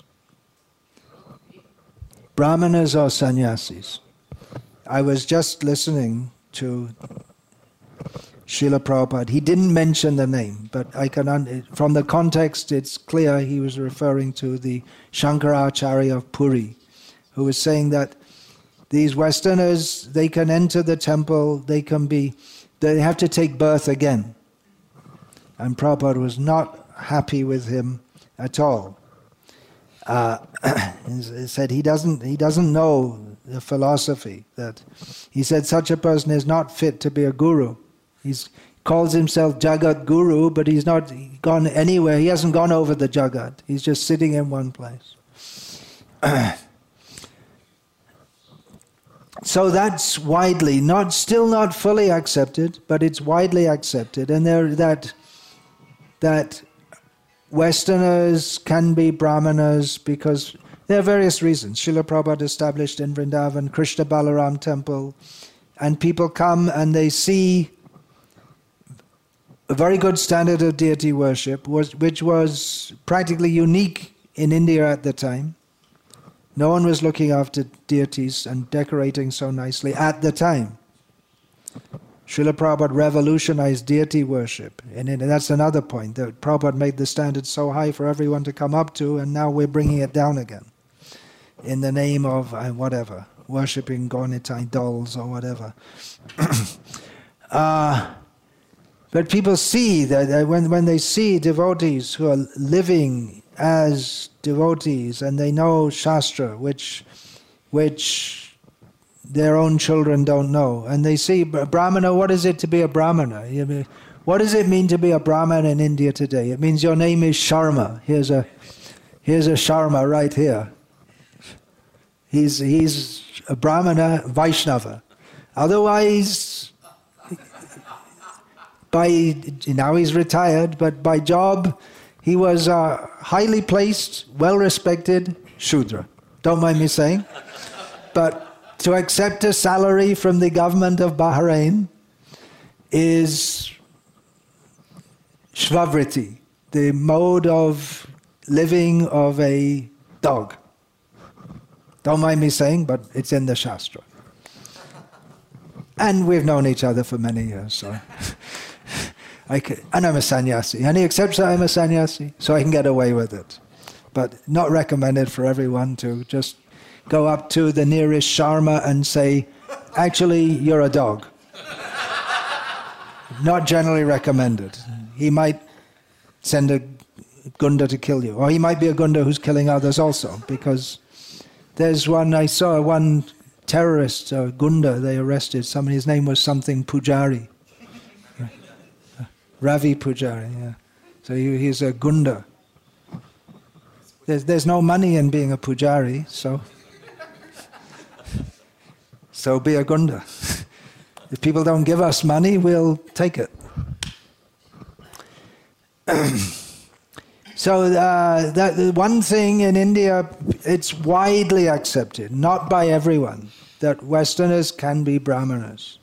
Speaker 1: Brahmanas or sannyasis. I was just listening to Srila Prabhupada. He didn't mention the name, but I can un- from the context it's clear he was referring to the Shankaracharya of Puri, who was saying that these Westerners, they can enter the temple, they can be, they have to take birth again. And Prabhupada was not happy with him at all. Uh, he said he doesn't, he doesn't know the philosophy. That he said such a person is not fit to be a guru. He calls himself Jagat Guru, but he's not gone anywhere. He hasn't gone over the Jagat. He's just sitting in one place. So that's widely, not still not fully accepted, but it's widely accepted. And there that that Westerners can be brahmanas because There are various reasons. Srila Prabhupada established in Vrindavan, Krishna Balaram temple, and people come and they see a very good standard of deity worship, was, which was practically unique in India at the time. No one was looking after deities and decorating so nicely at the time. Srila Prabhupada revolutionized deity worship, and that's another point, that Prabhupada made the standard so high for everyone to come up to, and now we're bringing it down again in the name of uh, whatever, worshipping Gaunitai dolls or whatever. uh, but people see that uh, when, when they see devotees who are living as devotees and they know Shastra, which, which their own children don't know, and they see Brahmana, what is it to be a Brahmana? You mean, what does it mean to be a Brahmana in India today? It means your name is Sharma. Here's a, here's a Sharma right here. He's, he's a Brahmana Vaishnava. Otherwise, by, now he's retired, but by job, he was a highly placed, well-respected Shudra. Don't mind me saying. But to accept a salary from the government of Bahrain is Shvavriti, the mode of living of a dog. Don't mind me saying, but it's in the Shastra. And we've known each other for many years, so... I can, and I'm a sannyasi. And he accepts that I'm a sannyasi, so I can get away with it. But not recommended for everyone to just go up to the nearest Sharma and say, actually, you're a dog. Not generally recommended. He might send a Gunda to kill you. Or he might be a Gunda who's killing others also, because there's one, I saw one terrorist, uh, Gunda, they arrested somebody, his name was something Pujari. Ravi Pujari, yeah. So he, he's a Gunda. There's, there's no money in being a Pujari, so... So be a Gunda. If people don't give us money, we'll take it. So uh, that one thing in India, it's widely accepted, not by everyone, that Westerners can be Brahmanas.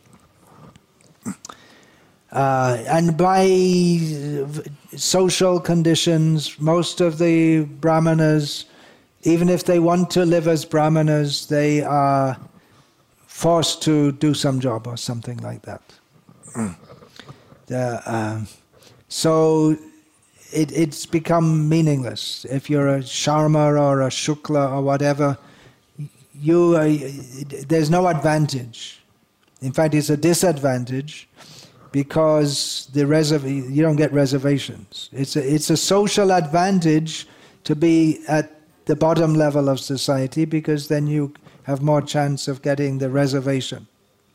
Speaker 1: Uh, and by social conditions, most of the Brahmanas, even if they want to live as Brahmanas, they are forced to do some job or something like that. the, uh, so it, it's become meaningless. If you're a Sharma or a Shukla or whatever, you uh, there's no advantage. In fact, it's a disadvantage, because the reserv you don't get reservations. It's a, it's a social advantage to be at the bottom level of society, because then you have more chance of getting the reservation.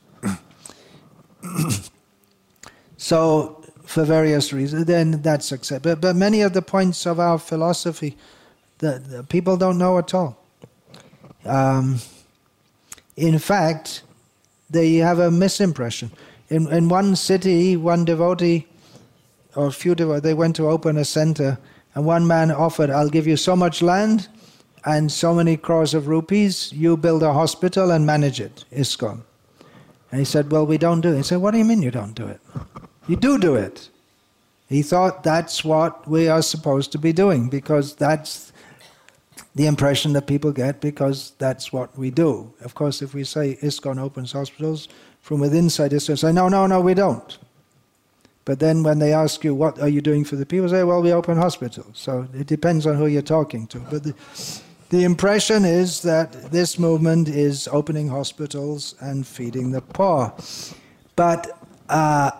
Speaker 1: So, for various reasons, then that's accepted. But, but many of the points of our philosophy, the, the people don't know at all. Um, in fact, they have a misimpression. In, in one city, one devotee, or a few devotees, they went to open a center, and one man offered, I'll give you so much land and so many crores of rupees, you build a hospital and manage it, ISKCON. And he said, well, we don't do it. He said, what do you mean you don't do it? You do do it. He thought that's what we are supposed to be doing, because that's the impression that people get, because that's what we do. Of course, if we say ISKCON opens hospitals, from within inside ISKCON say, no, no, no, we don't. But then when they ask you, what are you doing for the people, say, well, we open hospitals. So it depends on who you're talking to. But the, the impression is that this movement is opening hospitals and feeding the poor. But uh,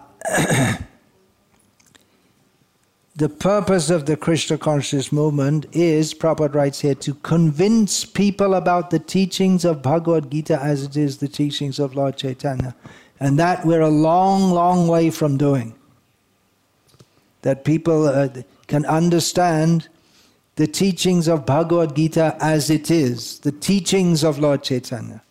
Speaker 1: the purpose of the Krishna conscious movement is, Prabhupada writes here, to convince people about the teachings of Bhagavad Gita as it is the teachings of Lord Chaitanya. And that we're a long, long way from doing. That people uh, can understand the teachings of Bhagavad Gita as it is, the teachings of Lord Chaitanya.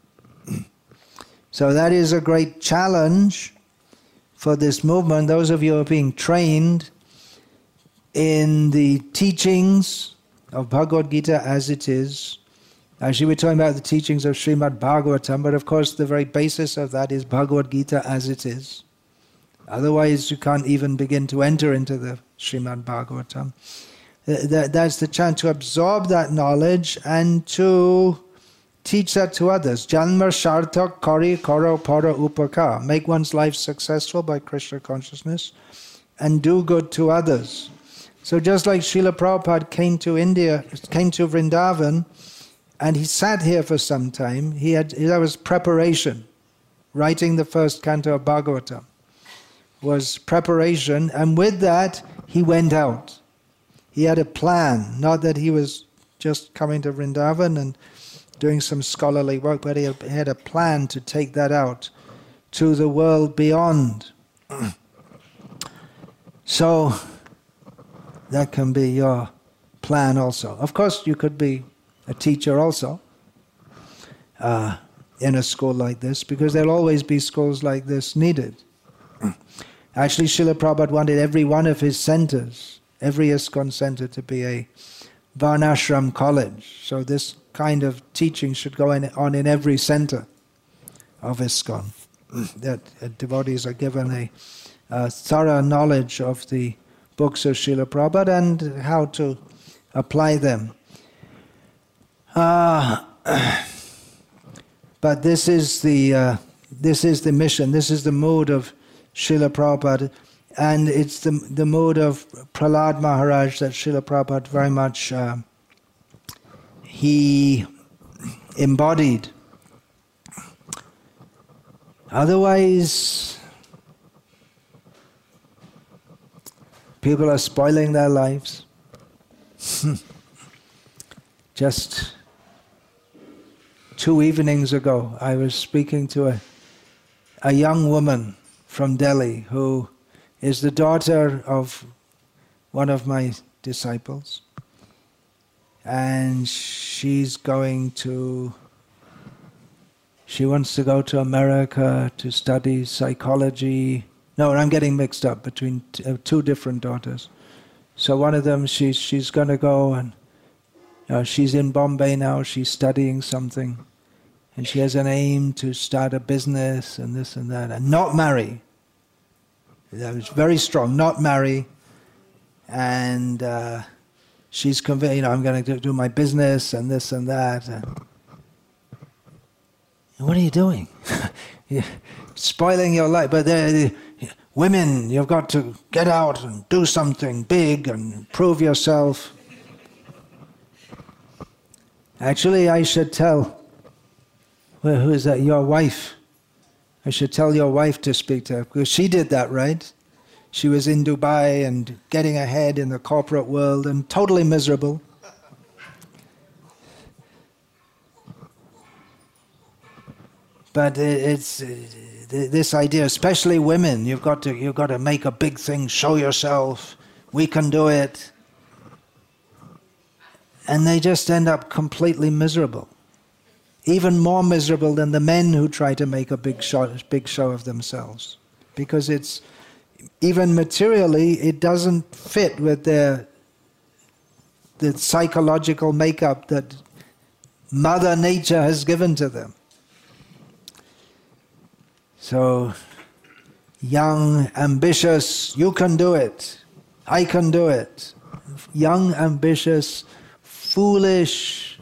Speaker 1: So that is a great challenge for this movement. Those of you who are being trained in the teachings of Bhagavad Gita as it is. Actually, we're talking about the teachings of Srimad Bhagavatam, but of course the very basis of that is Bhagavad Gita as it is. Otherwise, you can't even begin to enter into the Srimad Bhagavatam. That's the chance to absorb that knowledge and to teach that to others. Janma Sharthak Kari Karo Para Upaka. Make one's life successful by Krishna consciousness and do good to others. So just like Srila Prabhupada came to India, came to Vrindavan, and he sat here for some time, he had that was preparation. Writing the first canto of Bhagavatam was preparation, and with that he went out. He had a plan, not that he was just coming to Vrindavan and doing some scholarly work, but he had a plan to take that out to the world beyond. So that can be your plan also. Of course, you could be a teacher also uh, in a school like this, because there'll always be schools like this needed. Actually, Srila Prabhupada wanted every one of his centers, every ISKCON center, to be a Varnashram college. So this kind of teaching should go in, on in every center of ISKCON. That uh, devotees are given a, a thorough knowledge of the books of Srila Prabhupada and how to apply them. Uh, but this is the uh, this is the mission. This is the mood of Srila Prabhupada, and it's the the mood of Prahlad Maharaj that Srila Prabhupada very much uh, he embodied. Otherwise, people are spoiling their lives. Just two evenings ago, I was speaking to a, a young woman from Delhi who is the daughter of one of my disciples. And she's going to, she wants to go to America to study psychology. No, I'm getting mixed up between t- uh, two different daughters. So one of them, she's, she's going to go and uh, she's in Bombay now, she's studying something. And she has an aim to start a business and this and that, and not marry. That was very strong, not marry. And uh, she's convinced, you know, I'm going to do my business and this and that. And what are you doing? You're spoiling your life. But the women, you've got to get out and do something big and prove yourself. Actually, I should tell, well, who is that? Your wife. I should tell your wife to speak to her, because she did that, right? She was in Dubai and getting ahead in the corporate world and totally miserable. But it's this idea, especially women, you've got to you've got to make a big thing, show yourself, we can do it. And they just end up completely miserable. Even more miserable than the men who try to make a big show, big show of themselves. Because it's, even materially, it doesn't fit with their the psychological makeup that Mother Nature has given to them. So, young, ambitious, you can do it. I can do it. Young, ambitious, foolish.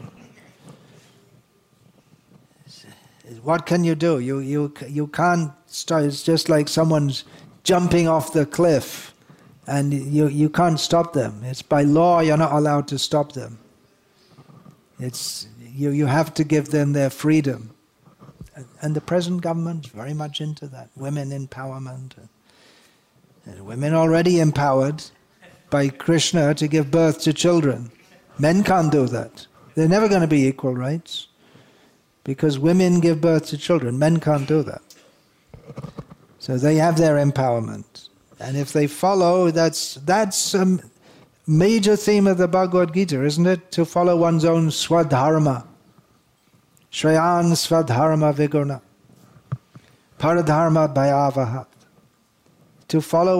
Speaker 1: What can you do? You you you can't start. It's just like someone's jumping off the cliff, and you you can't stop them. It's by law you're not allowed to stop them. It's you you have to give them their freedom, and the present government is very much into that. Women empowerment. And women already empowered by Krishna to give birth to children. Men can't do that. They're never going to be equal rights. Because women give birth to children, men can't do that. So they have their empowerment. And if they follow, that's that's a major theme of the Bhagavad Gita, isn't it? To follow one's own swadharma. Shreyan swadharma viguna. Paradharma bhayavahat. To follow one,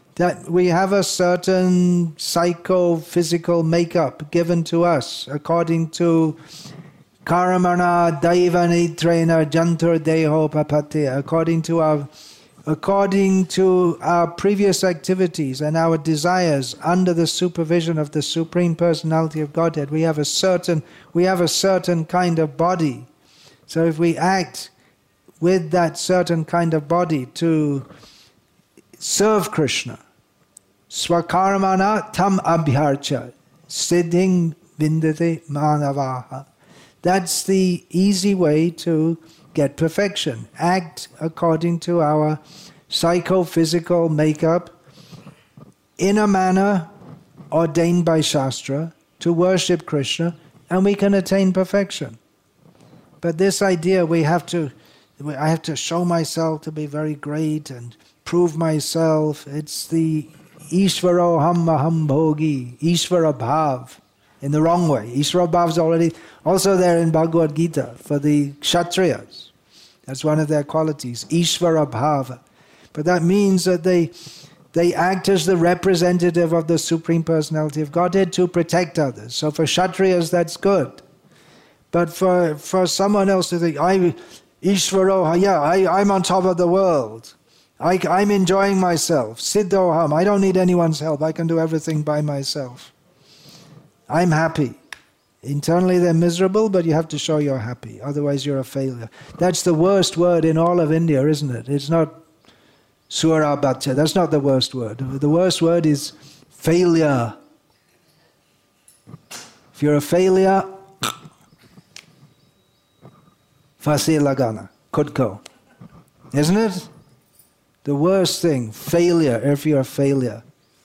Speaker 1: That we have a certain psycho-physical makeup given to us according to Karamana Daivanitrena Jantur Deho Papate, according to our according to our previous activities and our desires under the supervision of the Supreme Personality of Godhead. We have a certain we have a certain kind of body. So if we act with that certain kind of body to serve Krishna, Swakaramana tam abhyarcha siddhing vindate manavaha. That's the easy way to get perfection. Act according to our psycho-physical makeup in a manner ordained by Shastra to worship Krishna, and we can attain perfection. But this idea we have to, I have to show myself to be very great and prove myself, it's the Ishvaroham Maham Bhogi, Ishvara Bhav, in the wrong way. Ishvara Bhav is already also there in Bhagavad Gita for the Kshatriyas. That's one of their qualities, Ishvara Bhava. But that means that they they act as the representative of the Supreme Personality of Godhead to protect others. So for Kshatriyas that's good. But for, for someone else to think, I, Ishvaro, yeah, I, I'm on top of the world. I, I'm enjoying myself. Siddhoham, I don't need anyone's help. I can do everything by myself. I'm happy. Internally they're miserable, but you have to show you're happy. Otherwise you're a failure. That's the worst word in all of India, isn't it? It's not Sura Bhattya. That's not the worst word. The worst word is failure. If you're a failure, Fasi Lagana, Kudko. Isn't it? The worst thing, failure, if you're a failure.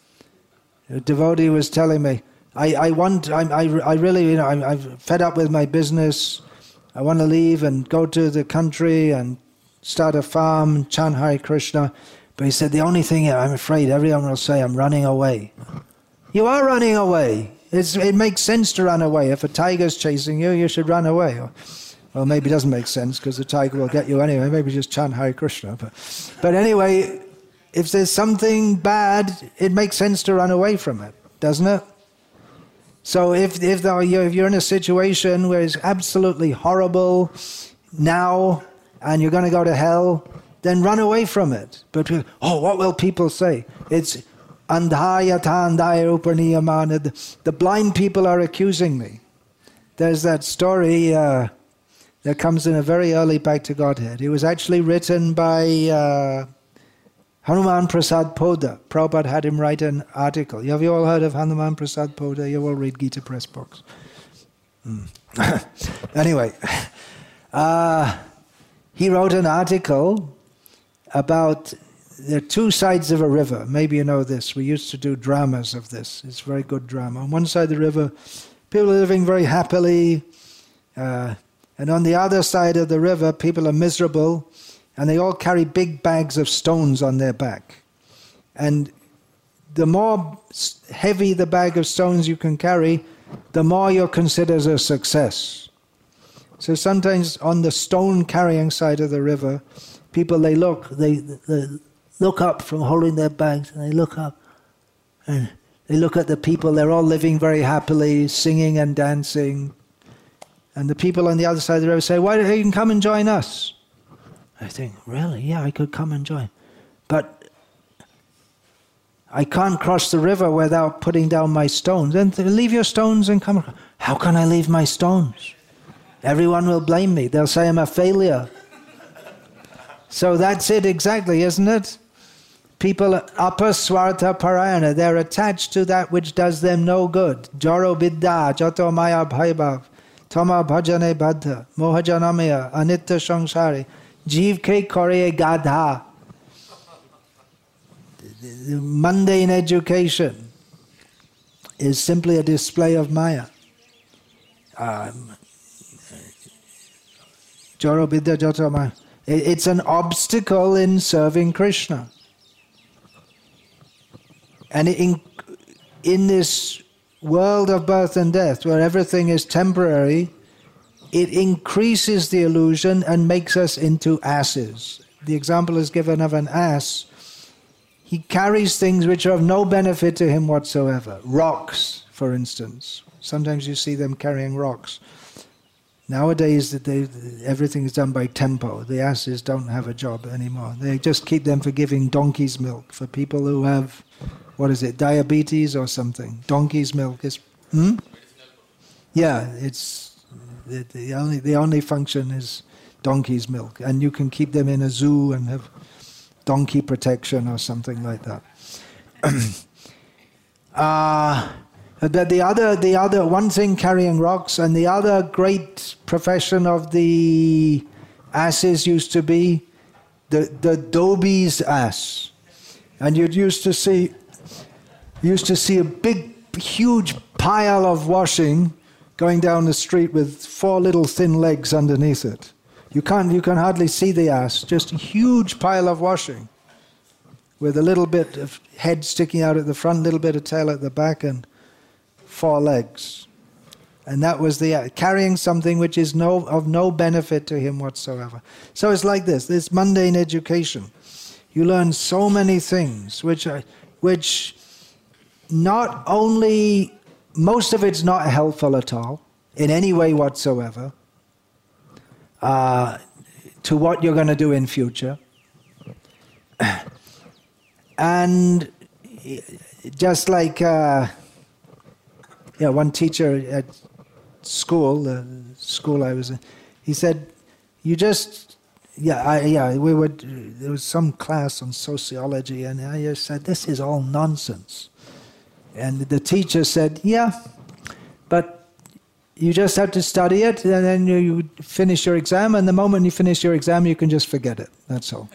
Speaker 1: A devotee was telling me, I, I want, I, I, I really, you know, I'm, I'm fed up with my business. I want to leave and go to the country and start a farm, chant Hare Krishna. But he said, the only thing, I'm afraid everyone will say I'm running away. You are running away. It's, it makes sense to run away. If a tiger's chasing you, you should run away. Or, well, maybe it doesn't make sense because the tiger will get you anyway. Maybe just chant Hare Krishna. But, but anyway, if there's something bad, it makes sense to run away from it, doesn't it? So if if, the, if you're in a situation where it's absolutely horrible now and you're going to go to hell, then run away from it. But, oh, what will people say? It's andhaya tandaya upaniyamana. The blind people are accusing me. There's that story uh, that comes in a very early Back to Godhead. It was actually written by uh, Hanuman Prasad Poda. Prabhupada had him write an article. Have you all heard of Hanuman Prasad Poda? You all read Gita Press books. Mm. Anyway, uh, he wrote an article about, there are two sides of a river. Maybe you know this. We used to do dramas of this. It's a very good drama. On one side of the river, people are living very happily. Uh, and on the other side of the river, people are miserable. And they all carry big bags of stones on their back. And the more heavy the bag of stones you can carry, the more you're considered a success. So sometimes on the stone-carrying side of the river, people, they look, they, they look up from holding their bags, and they look up, and they look at the people, they're all living very happily, singing and dancing. And the people on the other side of the river say, why don't you come and join us? I think, really? Yeah, I could come and join. But I can't cross the river without putting down my stones. Then leave your stones and come. How can I leave my stones? Everyone will blame me. They'll say I'm a failure. So that's it exactly, isn't it? People are apaswartha parayana. They're attached to that which does them no good. Jaro bidda, jato maya bhaibhav, tama bhajane baddha, mohajanamaya, anitta samsari. Jeev ke kore gadha. The mundane education is simply a display of Maya. Um, Jaro Bidya Jata Maya. It's an obstacle in serving Krishna. And in, in this world of birth and death, where everything is temporary, it increases the illusion and makes us into asses. The example is given of an ass. he carries things which are of no benefit to him whatsoever. Rocks, for instance. Sometimes you see them carrying rocks. Nowadays, they, everything is done by tempo. The asses don't have a job anymore. They just keep them for giving donkey's milk for people who have, what is it, diabetes or something. Donkey's milk is, hmm? Yeah, it's the, the only the only function is donkey's milk, and you can keep them in a zoo and have donkey protection or something like that. uh, But the other, the other one thing carrying rocks, and the other great profession of the asses used to be the the dhobi's ass, and you'd used to see used to see a big, huge pile of washing going down the street with four little thin legs underneath it. You can't, you can hardly see the ass, just a huge pile of washing with a little bit of head sticking out at the front, a little bit of tail at the back, and four legs. And that was the carrying something which is no of no benefit to him whatsoever. So it's like this, this mundane education. You learn so many things which are, which not only, most of it's not helpful at all, in any way whatsoever, uh, to what you're going to do in future. And just like uh, yeah, one teacher at school, the school I was in, he said, "You just, yeah, I, yeah, we would. There was some class on sociology, and I just said, this is all nonsense." And the teacher said, "Yeah, but you just have to study it, and then you, you finish your exam, and the moment you finish your exam, you can just forget it. That's all."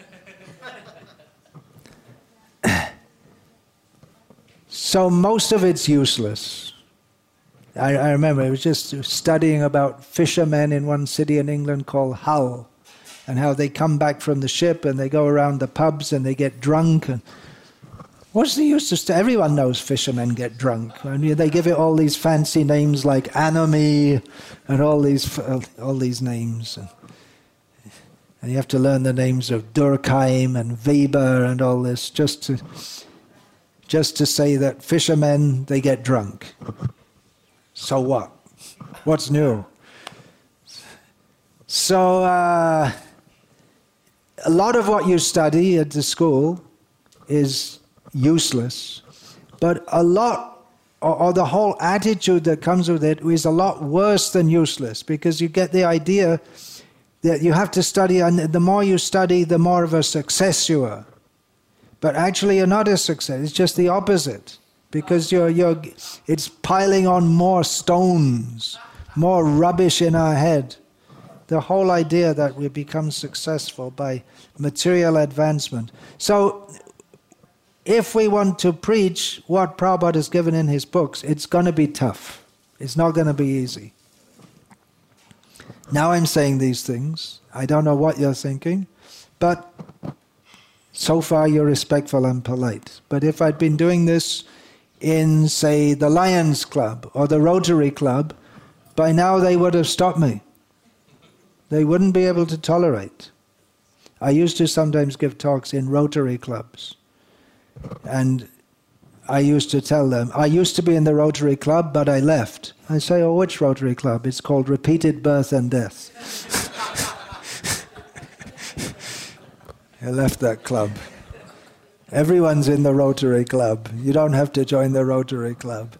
Speaker 1: So most of it's useless. I, I remember I was just studying about fishermen in one city in England called Hull, and how they come back from the ship and they go around the pubs and they get drunk. And what's the use of st- everyone knows fishermen get drunk. I mean, they give it all these fancy names like anemone and all these all these names. And, and you have to learn the names of Durkheim and Weber and all this just to just to say that fishermen, they get drunk. So what? What's new? So uh, a lot of what you study at the school is useless, but a lot, or, or the whole attitude that comes with it is a lot worse than useless, because you get the idea that you have to study, and the more you study, the more of a success you are. But actually you're not a success, it's just the opposite. Because you're, you're, it's piling on more stones, more rubbish in our head. The whole idea that we become successful by material advancement. So, if we want to preach what Prabhupada has given in his books, it's going to be tough. It's not going to be easy. Now I'm saying these things. I don't know what you're thinking, but so far you're respectful and polite. But if I'd been doing this in, say, the Lions Club or the Rotary Club, by now they would have stopped me. They wouldn't be able to tolerate. I used to sometimes give talks in Rotary clubs. And I used to tell them, I used to be in the Rotary Club, but I left. I say, oh, which Rotary Club? It's called Repeated Birth and Death. I left that club. Everyone's in the Rotary Club. You don't have to join the Rotary Club.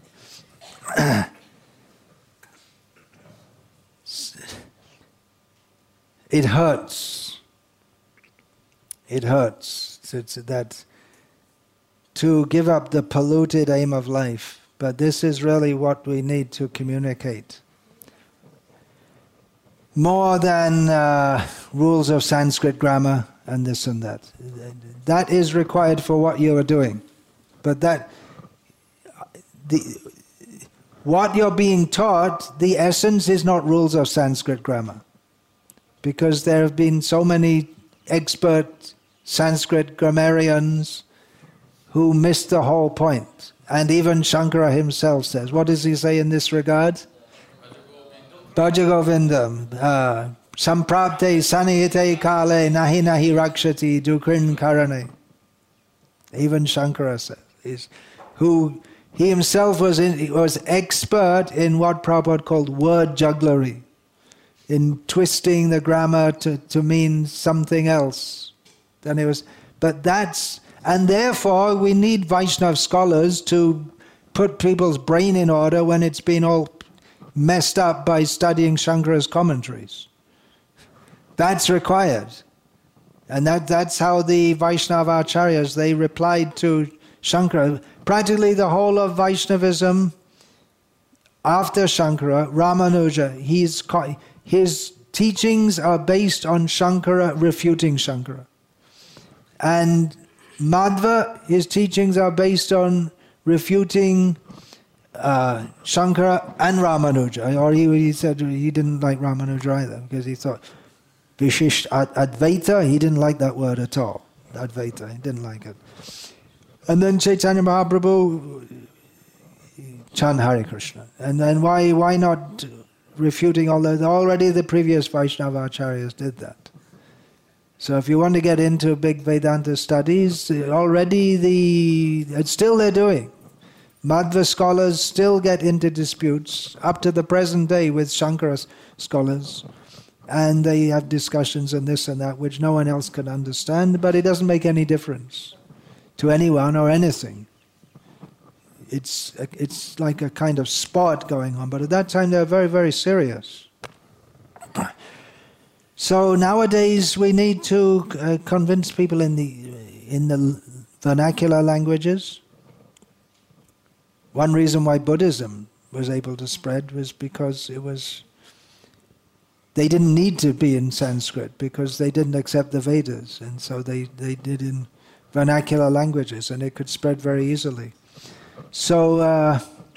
Speaker 1: It hurts. It hurts. It's that to give up the polluted aim of life. But this is really what we need to communicate. More than uh, rules of Sanskrit grammar and this and that. That is required for what you are doing. But that, the, what you're being taught, the essence is not rules of Sanskrit grammar. Because there have been so many expert Sanskrit grammarians who missed the whole point. And even Shankara himself says, what does he say in this regard? Bhajagovindam, uh, samprapte sanihite kale nahi nahi rakshati dukrin karane. Even Shankara says, is who he himself was in, was expert in what Prabhupada called word jugglery, in twisting the grammar to, to mean something else. Then it was, but that's, and therefore we need Vaishnava scholars to put people's brain in order when it's been all messed up by studying Shankara's commentaries. That's required. And that, that's how the Vaishnava Acharyas, they replied to Shankara. Practically the whole of Vaishnavism after Shankara, Ramanuja, he's, his teachings are based on Shankara refuting Shankara. And Madhva, his teachings are based on refuting uh, Shankara and Ramanuja. Or he, he said he didn't like Ramanuja either, because he thought Vishisht Advaita, he didn't like that word at all. Advaita, he didn't like it. And then Chaitanya Mahaprabhu, chant Hare Krishna. And then why why not refuting all that? Already the previous Vaishnava Acharyas did that. So if you want to get into big Vedanta studies, already the, it's still they're doing. Madhva scholars still get into disputes up to the present day with Shankara scholars. And they have discussions and this and that, which no one else can understand, but it doesn't make any difference to anyone or anything. It's, it's like a kind of sport going on, but at that time they were very, very serious. So nowadays we need to uh, convince people in the, in the vernacular languages. One reason why Buddhism was able to spread was because it was, they didn't need to be in Sanskrit because they didn't accept the Vedas, and so they, they did in vernacular languages, and it could spread very easily. So uh,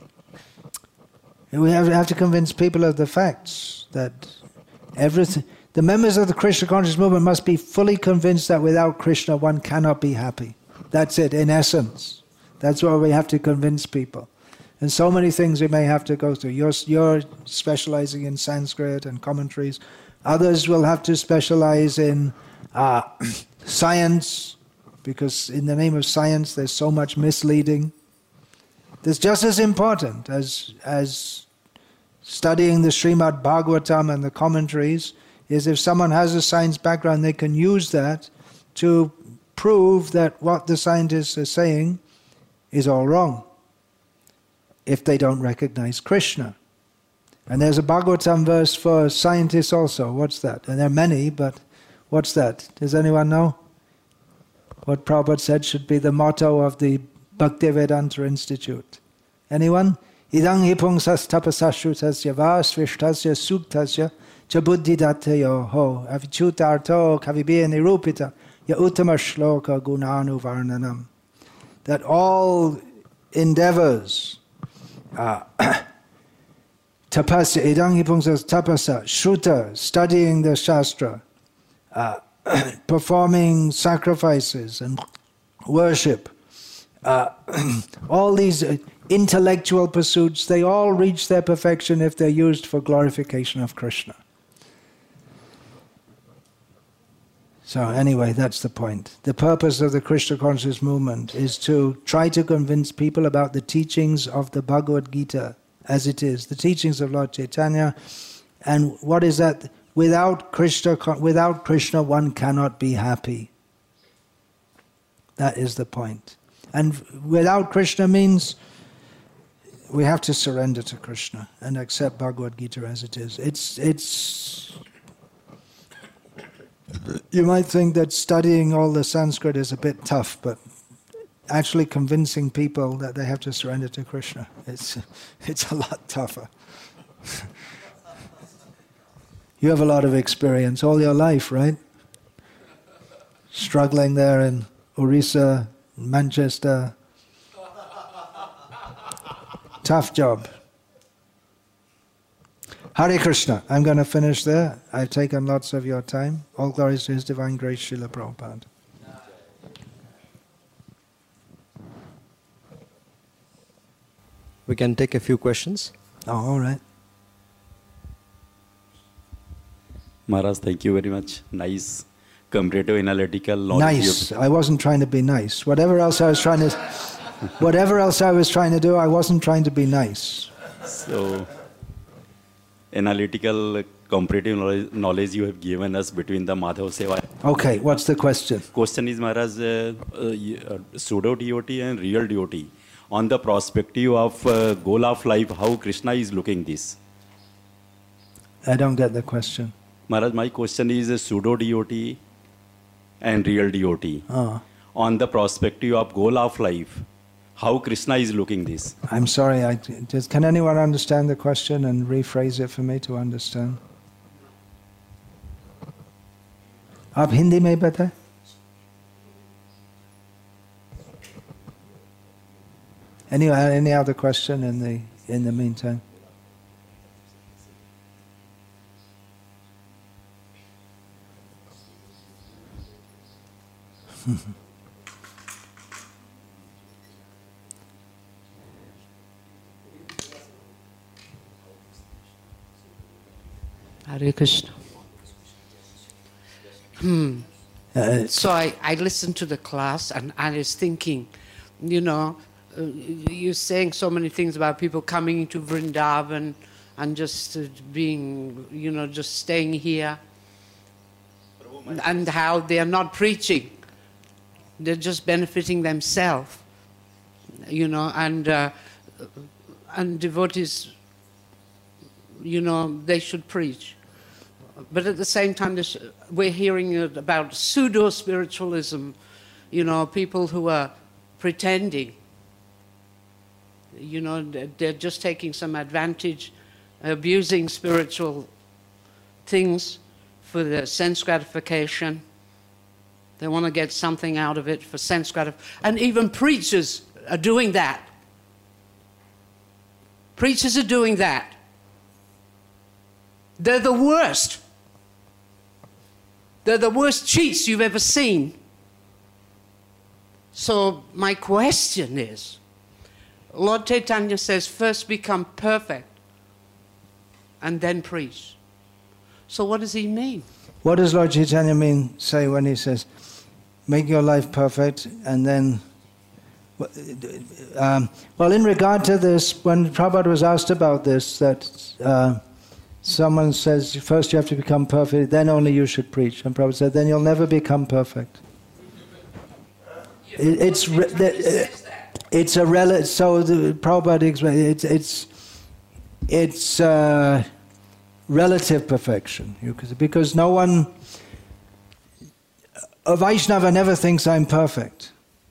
Speaker 1: we have, have to convince people of the facts that everything. The members of the Krishna conscious movement must be fully convinced that without Krishna one cannot be happy. That's it, in essence. That's what we have to convince people. And so many things we may have to go through. You're, you're specializing in Sanskrit and commentaries. Others will have to specialize in uh, science, because in the name of science there's so much misleading. That's just as important as, as studying the Srimad Bhagavatam and the commentaries, is if someone has a science background, they can use that to prove that what the scientists are saying is all wrong, if they don't recognize Krishna. And there's a Bhagavatam verse for scientists also. What's that? And there are many, but what's that? Does anyone know? What Prabhupada said should be the motto of the Bhaktivedanta Institute. Anyone? Idang hipungsas tapasashrutasya vasvishtasya suktasya cha buddhidataya ho avichutarto kavibiya nirupita ya uttama shloka gunanu varnanam. That all endeavors, uh, tapasya, idang hipungsas tapasa, shruta, studying the Shastra, uh, performing sacrifices and worship, uh, all these uh, intellectual pursuits, they all reach their perfection if they're used for glorification of Krishna. So anyway, that's the point. The purpose of the Krishna conscious movement is to try to convince people about the teachings of the Bhagavad Gita as it is, the teachings of Lord Chaitanya. And what is that? Without Krishna, without Krishna, one cannot be happy. That is the point. And without Krishna means we have to surrender to Krishna and accept Bhagavad Gita as it is. It's, it's. You might think that studying all the Sanskrit is a bit tough, but actually convincing people that they have to surrender to Krishna, it's, it's a lot tougher. You have a lot of experience all your life, right? Struggling there in Orissa, Manchester. Tough job. Hare Krishna. I'm going to finish there. I've taken lots of your time. All glories to His Divine Grace, Srila Prabhupada.
Speaker 2: We can take a few questions.
Speaker 1: Oh, all right.
Speaker 3: Maharaj, thank you very much. Nice
Speaker 2: comparative analytical knowledge.
Speaker 1: Nice. I wasn't trying to be nice. Whatever else I was trying to, whatever else I was trying to do, I wasn't trying to be nice.
Speaker 2: So, analytical comparative knowledge, knowledge you have given us between the Madhav Seva.
Speaker 1: Okay, what's the question?
Speaker 2: Question is, Maharaj, uh, uh, pseudo devotee and real devotee, on the perspective of uh, goal of life, how Krishna is looking this?
Speaker 1: I don't get the question.
Speaker 2: Maharaj, my question is a pseudo devotee and real devotee.
Speaker 1: Oh.
Speaker 2: On the perspective of goal of life, how Krishna is looking this?
Speaker 1: I'm sorry, I, just, can anyone understand the question and rephrase it for me to understand? आप हिंदी में बताएं? Any any other question in the in the meantime?
Speaker 3: Hare Krishna. Hmm.
Speaker 1: Uh,
Speaker 3: so I, I listened to the class and I was thinking, you know, uh, you're saying so many things about people coming into Vrindavan and just uh, being, you know, just staying here, and how they are not preaching. They're just benefiting themselves, you know, and, uh, and devotees, you know, they should preach. But at the same time, this, we're hearing about pseudo-spiritualism, you know, people who are pretending. You know, they're just taking some advantage, abusing spiritual things for their sense gratification. They want to get something out of it for sense gratification. And even preachers are doing that. Preachers are doing that. They're the worst. They're the worst cheats you've ever seen. So my question is, Lord Chaitanya says, first become perfect and then preach. So what does he mean?
Speaker 1: What does Lord Chaitanya mean, say when he says, make your life perfect and then... Um, well, in regard to this, when Prabhupada was asked about this, that... Uh, someone says, first you have to become perfect, then only you should preach. And Prabhupada said, then you'll never become perfect. It, it's re, the, it's a relative. So the Prabhupada explained, it's it's it's uh, relative perfection. You could, because no one, a Vaishnava never thinks I'm perfect.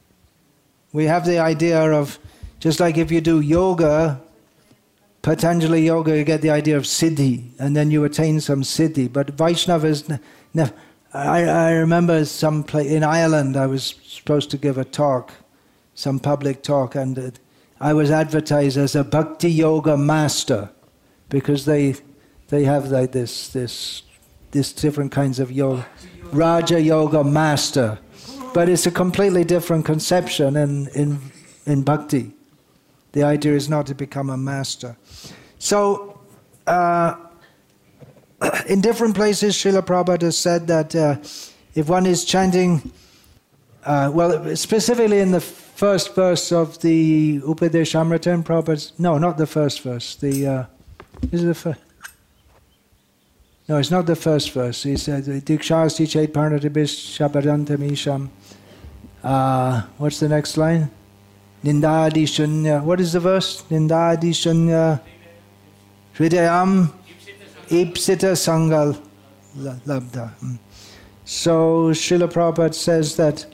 Speaker 1: We have the idea of, just like if you do yoga, Patanjali Yoga, you get the idea of siddhi, and then you attain some siddhi. But Vaishnavas, ne I, I remember some place in Ireland, I was supposed to give a talk, some public talk, and uh, I was advertised as a bhakti yoga master, because they they have like this this this different kinds of yoga, Raja Yoga master, but it's a completely different conception in in in bhakti. The idea is not to become a master. So, uh, in different places, Srila Prabhupada has said that uh, if one is chanting, uh, well, specifically in the first verse of the Upadeshamrita, Prabhupada, no, not the first verse. The uh, is it the first? No, it's not the first verse. He said, "Dikshasti chet parnatibis shabadantam isham." Uh, what's the next line? Nindadi shunya. What is the verse? Nindadi shunya hridayam ipsita sangal labda. So Srila Prabhupada says that,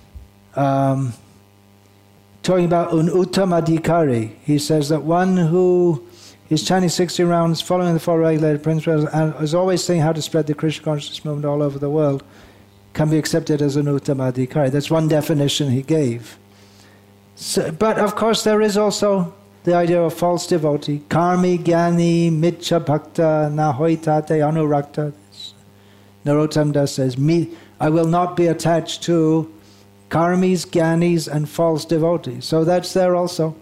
Speaker 1: um, talking about un uttam adhikari, he says that one who is chanting sixty rounds, following the four regulated principles, and is always saying how to spread the Krishna consciousness movement all over the world, can be accepted as an uttam adhikari. That's one definition he gave. So, but of course there is also the idea of false devotee. Karmi, Gyani, Mitcha, Bhakta, Nahoitate, Anurakta. Narottam Das says, Me, I will not be attached to karmis, Gyanis and false devotees. So that's there also.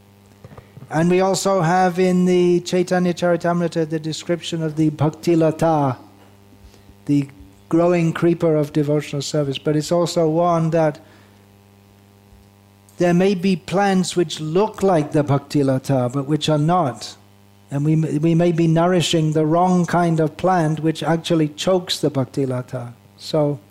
Speaker 1: And we also have in the Chaitanya Charitamrita the description of the Bhakti Lata, the growing creeper of devotional service, but it's also one that there may be plants which look like the bhakti lata, but which are not. And we, we may be nourishing the wrong kind of plant which actually chokes the bhakti lata. So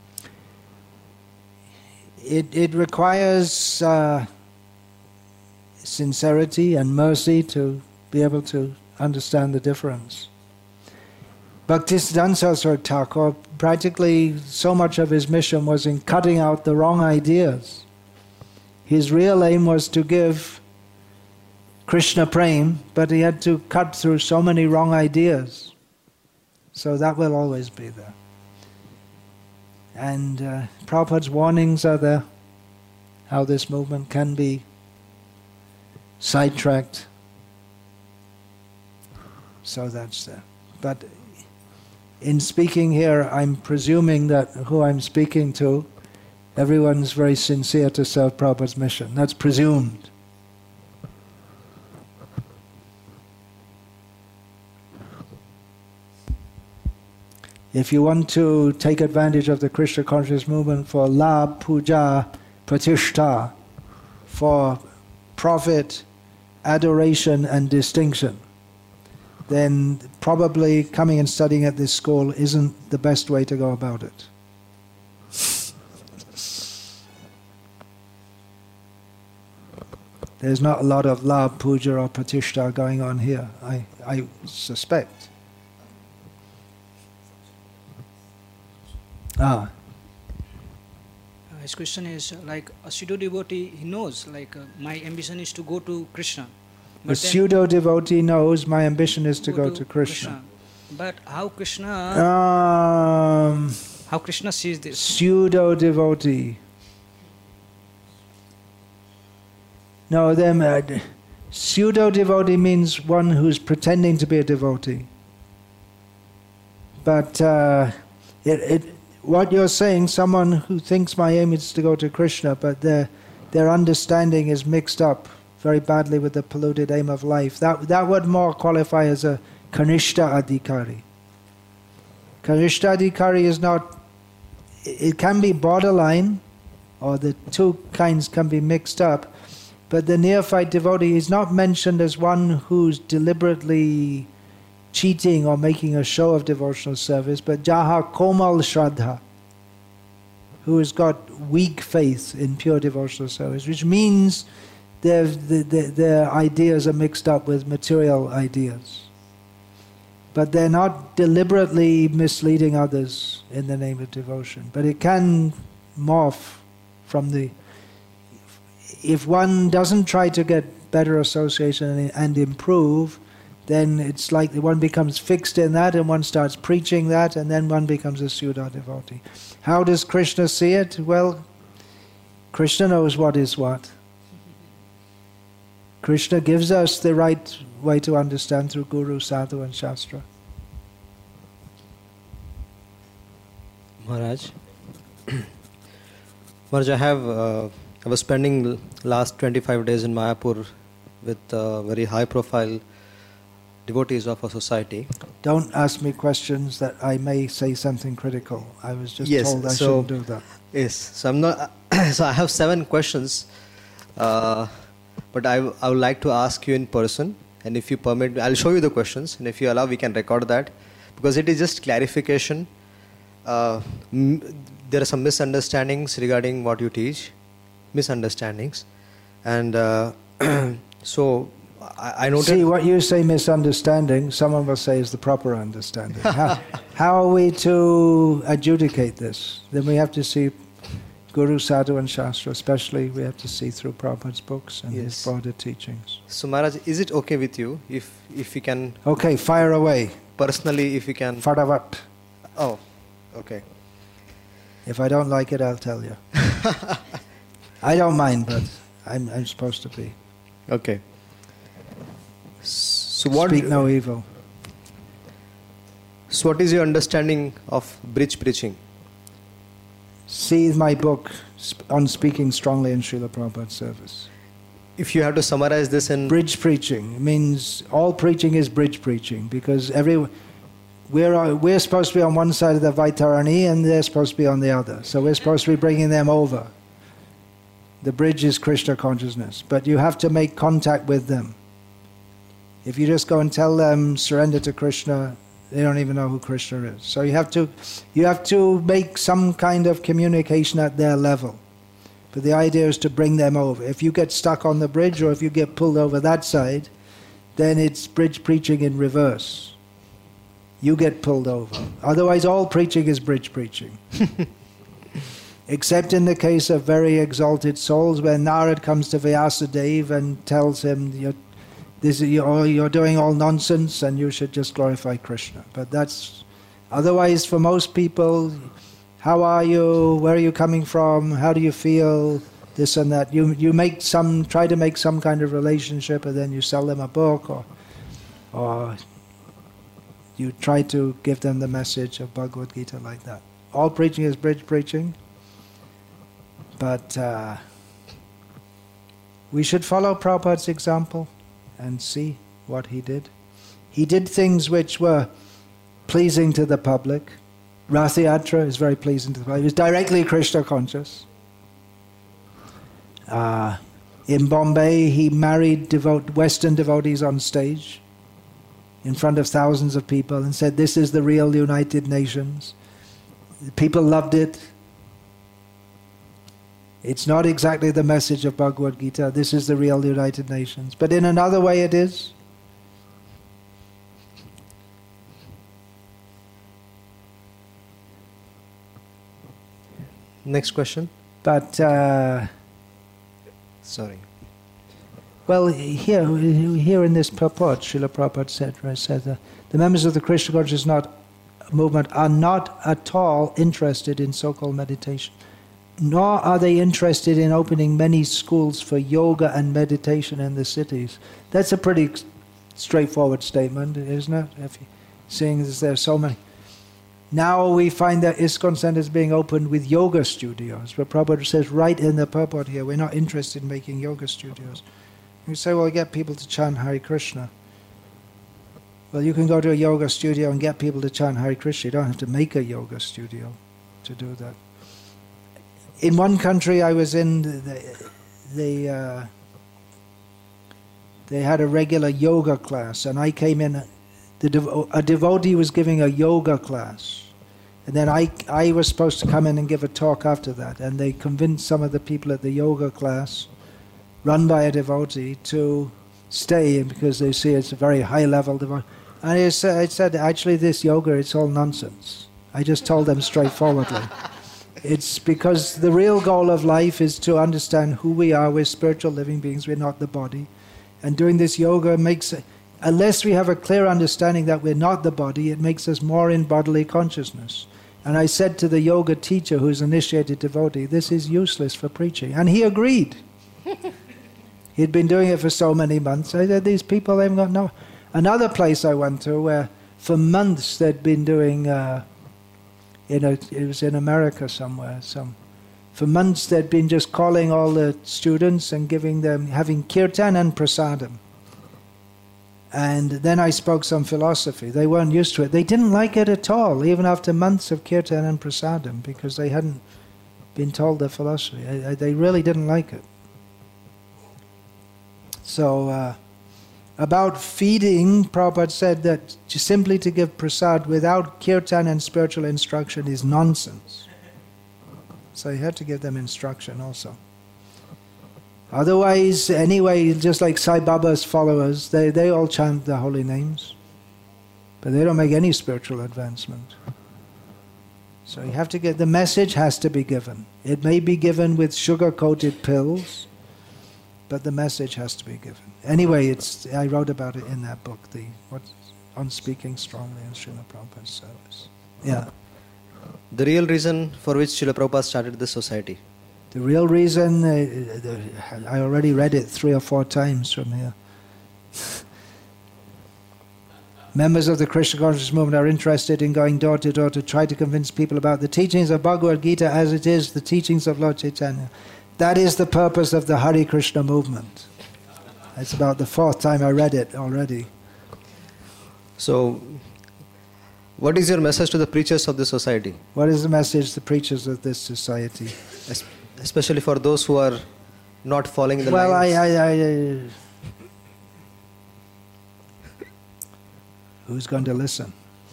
Speaker 1: it, it requires uh, sincerity and mercy to be able to understand the difference. Bhaktisiddhanta Saraswati Thakur, practically so much of his mission was in cutting out the wrong ideas. His real aim was to give Krishna Prem, but he had to cut through so many wrong ideas. So that will always be there. And uh, Prabhupada's warnings are there, how this movement can be sidetracked. So that's there. But in speaking here, I'm presuming that who I'm speaking to, everyone's very sincere to serve Prabhupada's mission. That's presumed. If you want to take advantage of the Krishna conscious movement for labh, puja, pratishta, for profit, adoration and distinction, then probably coming and studying at this school isn't the best way to go about it. There's not a lot of labh, puja or pratishta going on here, I, I suspect. Ah.
Speaker 4: Uh, his question is, uh, like a pseudo devotee, he knows, like uh, my ambition is to go to Krishna.
Speaker 1: The pseudo devotee knows my ambition is to go, go to, to Krishna.
Speaker 4: Krishna. But how Krishna,
Speaker 1: um,
Speaker 4: how Krishna sees this?
Speaker 1: Pseudo devotee. No, them. Uh, pseudo devotee means one who's pretending to be a devotee. But uh, it, it, what you're saying, someone who thinks my aim is to go to Krishna, but their their understanding is mixed up very badly with the polluted aim of life. That that would more qualify as a Kanishta Adhikari. Kanishta Adhikari is not, it can be borderline, or the two kinds can be mixed up, but the neophyte devotee is not mentioned as one who's deliberately cheating or making a show of devotional service, but Jaha Komal Shraddha, who has got weak faith in pure devotional service, which means their, their, their ideas are mixed up with material ideas. But they're not deliberately misleading others in the name of devotion. But it can morph from the... If one doesn't try to get better association and improve, then it's like one becomes fixed in that and one starts preaching that, and then one becomes a pseudo devotee. How does Krishna see it? Well, Krishna knows what is what. Krishna gives us the right way to understand through Guru, Sadhu and Shastra.
Speaker 5: Maharaj, Maharaj, I have uh, I was spending last twenty-five days in Mayapur with uh, very high-profile devotees of our society.
Speaker 1: Don't ask me questions that I may say something critical. I was just
Speaker 5: yes,
Speaker 1: told I
Speaker 5: so,
Speaker 1: shouldn't do that.
Speaker 5: Yes, so I'm not. So I have seven questions, uh, but I, I would like to ask you in person, and if you permit, I'll show you the questions, and if you allow, we can record that, because it is just clarification. Uh, m there are some misunderstandings regarding what you teach, misunderstandings, and uh, so I, I noted.
Speaker 1: See, what you say misunderstanding, someone will say is the proper understanding. how, how are we to adjudicate this? Then we have to see Guru, Sadhu and Shastra, especially we have to see through Prabhupada's books and
Speaker 5: yes.
Speaker 1: his broader teachings.
Speaker 5: So Maharaj, is it okay with you if if we can...
Speaker 1: Okay, fire away.
Speaker 5: Personally, if we can...
Speaker 1: Fadavat.
Speaker 5: Oh, okay.
Speaker 1: If I don't like it, I'll tell you. I don't mind, but I'm, I'm supposed to be.
Speaker 5: Okay. So what...
Speaker 1: Speak no evil.
Speaker 5: So what is your understanding of bridge preaching?
Speaker 1: See my book on speaking strongly in Srila Prabhupada's service.
Speaker 5: If you have to summarize this in...
Speaker 1: Bridge preaching means all preaching is bridge preaching, because every we're, we're supposed to be on one side of the Vaitarani and they're supposed to be on the other. So we're supposed to be bringing them over. The bridge is Krishna consciousness. But you have to make contact with them. If you just go and tell them, surrender to Krishna, they don't even know who Krishna is. So you have to, you have to make some kind of communication at their level. But the idea is to bring them over. If you get stuck on the bridge or if you get pulled over that side, then it's bridge preaching in reverse. You get pulled over. Otherwise, all preaching is bridge preaching. Except in the case of very exalted souls, where Narad comes to Vyasadeva and tells him, you're, this, you're, you're doing all nonsense and you should just glorify Krishna. But that's, otherwise for most people, how are you, where are you coming from, how do you feel, this and that. You, you make some, try to make some kind of relationship and then you sell them a book or, or you try to give them the message of Bhagavad Gita like that. All preaching is bridge preaching. But uh, we should follow Prabhupada's example and see what he did. He did things which were pleasing to the public. Ratha Yatra is very pleasing to the public. He was directly Krishna conscious. Uh, in Bombay, he married devote, Western devotees on stage in front of thousands of people and said, this is the real United Nations. People loved it. It's not exactly the message of Bhagavad Gita. This is the real United Nations. But in another way it is.
Speaker 5: Next question.
Speaker 1: But, uh,
Speaker 5: sorry.
Speaker 1: Well, here, here in this purport, Srila Prabhupada said, said uh, the members of the Krishna consciousness not, movement are not at all interested in so-called meditation. Nor are they interested in opening many schools for yoga and meditation in the cities. That's a pretty straightforward statement, isn't it? If you, seeing as there are so many. Now we find that ISKCON centers being opened with yoga studios. But Prabhupada says right in the purport here, we're not interested in making yoga studios. You say, well, get people to chant Hare Krishna. Well, you can go to a yoga studio and get people to chant Hare Krishna. You don't have to make a yoga studio to do that. In one country I was in, the, the, uh, they had a regular yoga class, and I came in, the devo a devotee was giving a yoga class, and then I, I was supposed to come in and give a talk after that, and they convinced some of the people at the yoga class, run by a devotee, to stay, because they see it's a very high-level devotee. And I said, I said, actually this yoga, it's all nonsense. I just told them straightforwardly. It's because the real goal of life is to understand who we are. We're spiritual living beings, we're not the body. And doing this yoga makes, unless we have a clear understanding that we're not the body, it makes us more in bodily consciousness. And I said to the yoga teacher, who's an initiated devotee, this is useless for preaching. And he agreed. He'd been doing it for so many months. I said, these people, they've got no... Another place I went to where for months they'd been doing... Uh, You know, it was in America somewhere. Some, for months they'd been just calling all the students and giving them, having kirtan and prasadam. And then I spoke some philosophy. They weren't used to it. They didn't like it at all, even after months of kirtan and prasadam, because they hadn't been told the philosophy. I, I, they really didn't like it. So, uh, about feeding, Prabhupada said that simply to give prasad without kirtan and spiritual instruction is nonsense. So you had to give them instruction also. Otherwise, anyway, just like Sai Baba's followers, they, they all chant the holy names, but they don't make any spiritual advancement. So you have to get, the message has to be given. It may be given with sugar-coated pills, but the message has to be given. Anyway, it's, I wrote about it in that book, the what, on speaking strongly in Srila Prabhupada's service. Yeah.
Speaker 5: The real reason for which Srila Prabhupada started this society?
Speaker 1: The real reason, uh, the, I already read it three or four times from here. Members of the Krishna consciousness movement are interested in going door to door to try to convince people about the teachings of Bhagavad Gita as it is, the teachings of Lord Chaitanya. That is the purpose of the Hare Krishna movement. It's about the fourth time I read it already.
Speaker 5: So, What is your message to the preachers of the society?
Speaker 1: What is the message to the preachers of this society?
Speaker 5: Es- Especially for those who are not following the
Speaker 1: Well, I,
Speaker 5: lines.
Speaker 1: I, I, I, who's going to listen?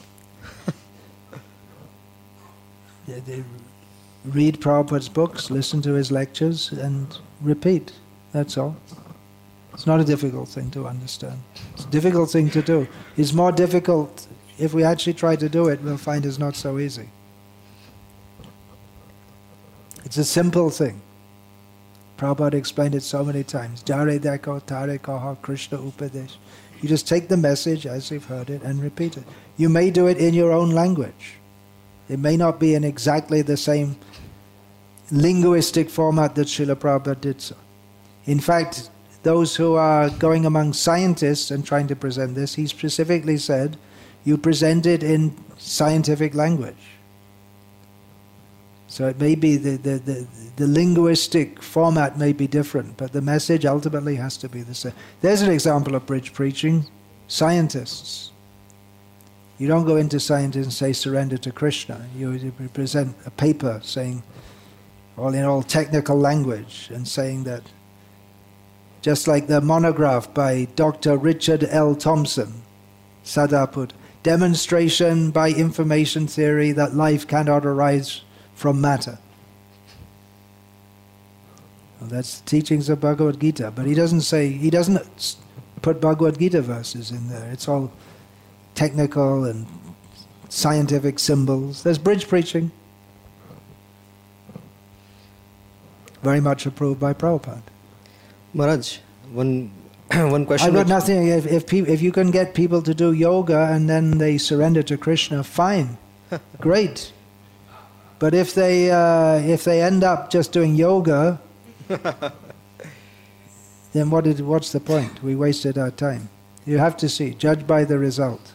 Speaker 1: They- they read Prabhupada's books, listen to his lectures, and repeat. That's all. It's not a difficult thing to understand. It's a difficult thing to do. It's more difficult, if we actually try to do it, we'll find it's not so easy. It's a simple thing. Prabhupada explained it so many times. Jare deko tare kaha Krishna upadesh. You just take the message as you've heard it and repeat it. You may do it in your own language. It may not be in exactly the same linguistic format that Srila Prabhupada did so. In fact, those who are going among scientists and trying to present this, he specifically said, you present it in scientific language. So it may be, the, the, the, the linguistic format may be different, but the message ultimately has to be the same. There's an example of bridge preaching. Scientists. You don't go into science and say surrender to Krishna. You, you present a paper saying, all in all technical language, and saying that, just like the monograph by Doctor Richard L. Thompson, Sadaput, demonstration by information theory that life cannot arise from matter. Well, that's the teachings of Bhagavad Gita, but he doesn't say, he doesn't put Bhagavad Gita verses in there. It's all technical and scientific symbols. There's bridge preaching. Very much approved by Prabhupada.
Speaker 5: Maharaj, one one question.
Speaker 1: I've got
Speaker 5: which-
Speaker 1: nothing. If if, pe- if you can get people to do yoga and then they surrender to Krishna, fine, great. But if they uh, if they end up just doing yoga, then what is what's the point? We wasted our time. You have to see, judge by the result.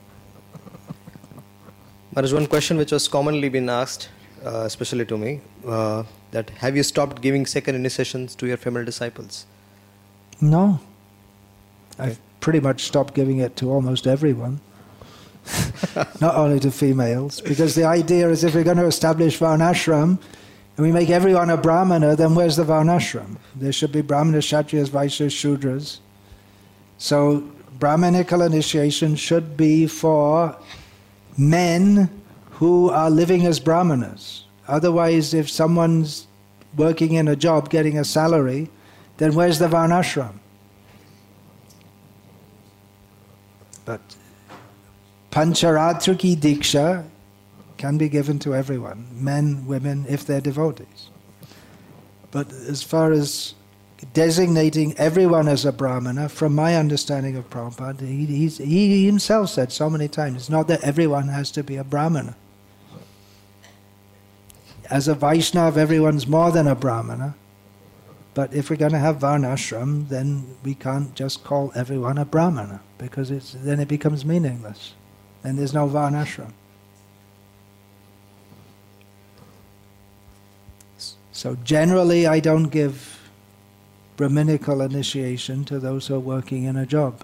Speaker 5: Maharaj, one question which was commonly been asked, uh, especially to me, uh, that have you stopped giving second initiations to your female disciples?
Speaker 1: No, I've pretty much stopped giving it to almost everyone. Not only to females, because the idea is if we're going to establish Varnashram and we make everyone a Brahmana, then where's the Varnashram? There should be Brahmanas, Kshatriyas, Vaishyas, Shudras. So Brahmanical initiation should be for men who are living as Brahmanas. Otherwise, if someone's working in a job, getting a salary, then where's the Varnashram? But Pancharatriki Diksha can be given to everyone, men, women, if they're devotees. But as far as designating everyone as a Brahmana, from my understanding of Prabhupada, he, he's, he himself said so many times, it's not that everyone has to be a Brahmana. As a Vaishnava, everyone's more than a Brahmana. But if we're going to have Varnashram, then we can't just call everyone a Brahmana, because it's, then it becomes meaningless. And there's no Varnashram. So generally I don't give Brahminical initiation to those who are working in a job.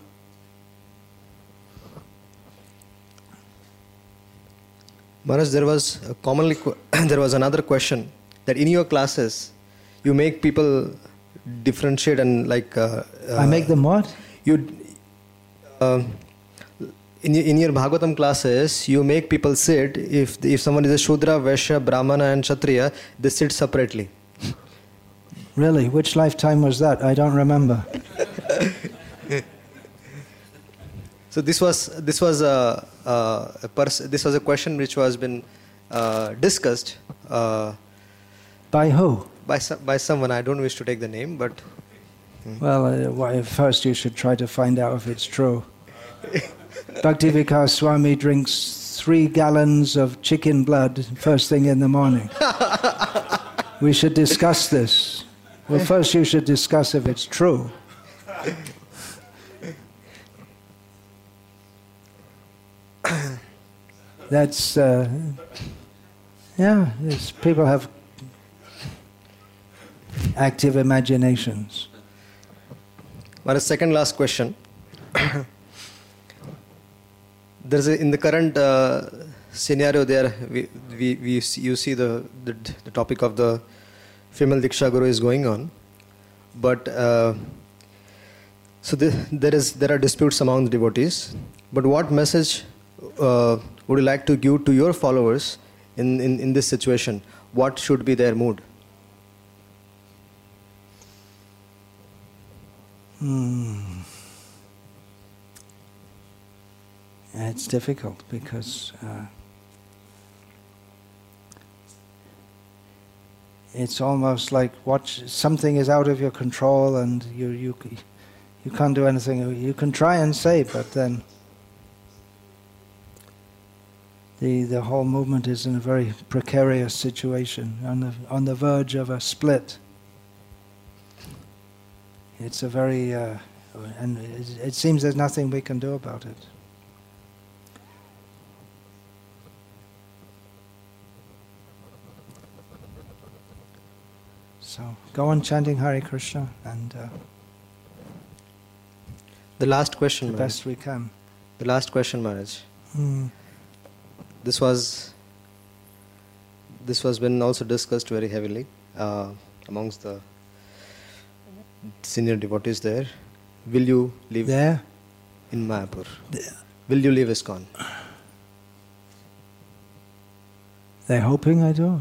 Speaker 5: Maharaj, there was a commonly qu- there was another question that in your classes you make people differentiate and like uh, uh,
Speaker 1: I make them what?
Speaker 5: you uh, in your, in your Bhagavatam classes you make people sit, if if someone is a Shudra, Vaishya, Brahmana and Kshatriya, they sit separately.
Speaker 1: Really? Which lifetime was that? I don't remember.
Speaker 5: So this was this was a, a, a pers- this was a question which was been uh, discussed uh,
Speaker 1: By who?
Speaker 5: by some, by someone. I don't wish to take the name, but
Speaker 1: Well, uh, why, first you should try to find out if it's true. Bhakti Vikas Swami drinks three gallons of chicken blood first thing in the morning. We should discuss this. Well, first you should discuss if it's true. That's, uh, yeah, it's, people have active imaginations.
Speaker 5: But a second last question. there's a, in the current uh, scenario there, we, we, we see, you see the, the the topic of the female Diksha Guru is going on, but uh, so the, there is there are disputes among the devotees. But what message uh, would you like to give to your followers in, in, in this situation? What should be their mood?
Speaker 1: Hmm. It's difficult because uh, it's almost like watch something is out of your control and you you you can't do anything. You can try and say, but then the the whole movement is in a very precarious situation, on the on the verge of a split. It's a very uh, and it, it seems there's nothing we can do about it. So go on chanting Hare Krishna and uh,
Speaker 5: the last question,
Speaker 1: the
Speaker 5: Maharaj.
Speaker 1: best we can.
Speaker 5: The last question, Maharaj.
Speaker 1: Hmm.
Speaker 5: This was this was been also discussed very heavily uh, amongst the senior devotees there. Will you live
Speaker 1: There?
Speaker 5: in Mayapur?
Speaker 1: There.
Speaker 5: Will you leave ISKCON?
Speaker 1: They're hoping I do.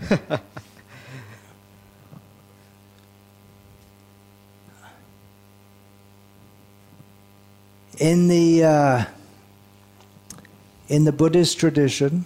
Speaker 1: In the uh, in the Buddhist tradition,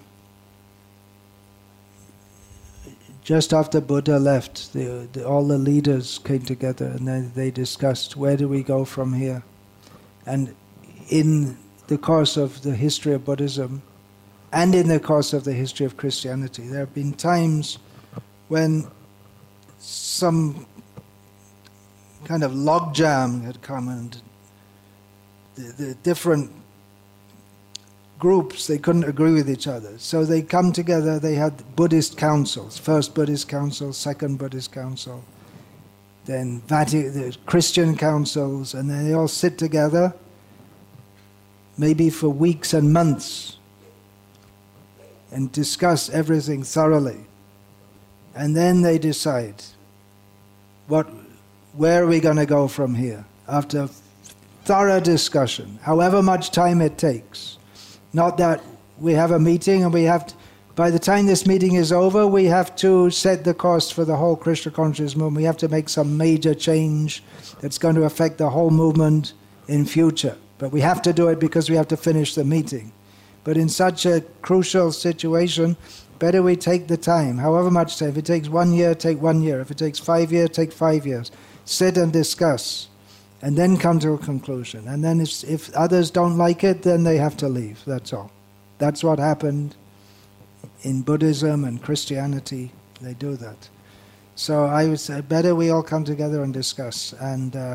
Speaker 1: just after Buddha left, the, the, all the leaders came together and they, they discussed, where do we go from here? And in the course of the history of Buddhism and in the course of the history of Christianity, there have been times when some kind of logjam had come and the, the different groups, they couldn't agree with each other. So they come together, they had Buddhist councils, first Buddhist council, second Buddhist council, then Vati- the Christian councils, and then they all sit together, maybe for weeks and months, and discuss everything thoroughly. And then they decide, what, where are we going to go from here? After thorough discussion, however much time it takes. Not that we have a meeting and we have to, by the time this meeting is over, we have to set the course for the whole Krishna consciousness movement. We have to make some major change that's going to affect the whole movement in future. But we have to do it because we have to finish the meeting. But in such a crucial situation, better we take the time, however much time. If it takes one year, take one year. If it takes five years, take five years. Sit and discuss. And then come to a conclusion. And then if, if others don't like it, then they have to leave. That's all. That's what happened in Buddhism and Christianity. They do that. So I would say better we all come together and discuss. And uh,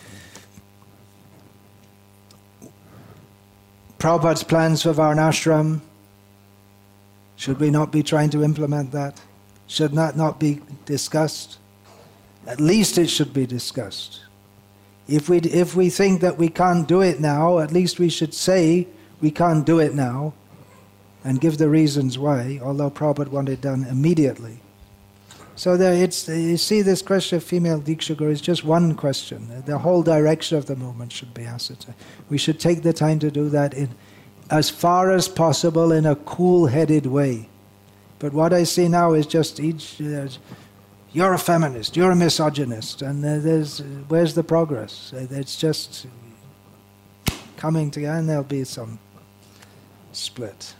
Speaker 1: Prabhupada's plans for Varnashram, should we not be trying to implement that? Should that not be discussed? At least it should be discussed. If we, if we think that we can't do it now, at least we should say we can't do it now and give the reasons why, although Prabhupada wanted it done immediately. So there it's, you see, this question of female Diksha Guru is just one question. The whole direction of the movement should be ascertained. We should take the time to do that in, as far as possible, in a cool-headed way. But what I see now is just each... Uh, you're a feminist, you're a misogynist, and uh, there's, uh, where's the progress? Uh, it's just coming together, and there'll be some split.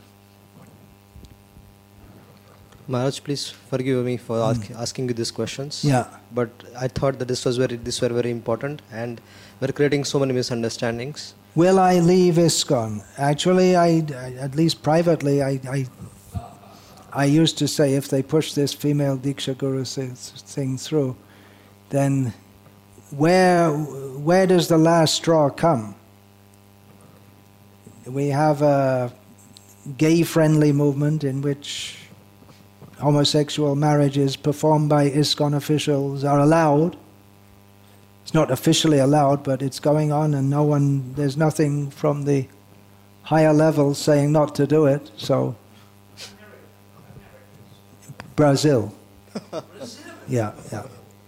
Speaker 5: Maharaj, please forgive me for ask, mm. asking you these questions.
Speaker 1: Yeah.
Speaker 5: But I thought that this was very, these were very important, and we're creating so many misunderstandings.
Speaker 1: Will I leave ISKCON? Actually, I, at least privately, I, I I used to say, if they push this female Diksha Guru thing through, then where where does the last straw come? We have a gay-friendly movement in which homosexual marriages performed by ISKCON officials are allowed. It's not officially allowed, but it's going on, and no one, there's nothing from the higher levels saying not to do it, so Brazil. Yeah, yeah.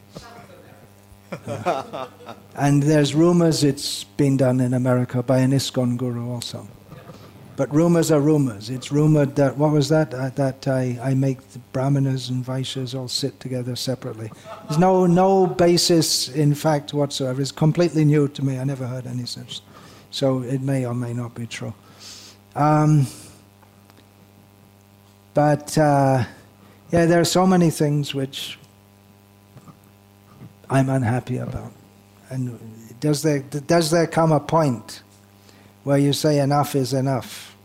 Speaker 1: yeah. And there's rumors it's been done in America by an ISKCON guru also. But rumors are rumors. It's rumored that, what was that? Uh, that I, I make the Brahmanas and Vaishyas all sit together separately. There's no, no basis in fact whatsoever. It's completely new to me. I never heard any such. So it may or may not be true. Um, but uh, yeah, there are so many things which I'm unhappy about. And does there, does there come a point where you say enough is enough?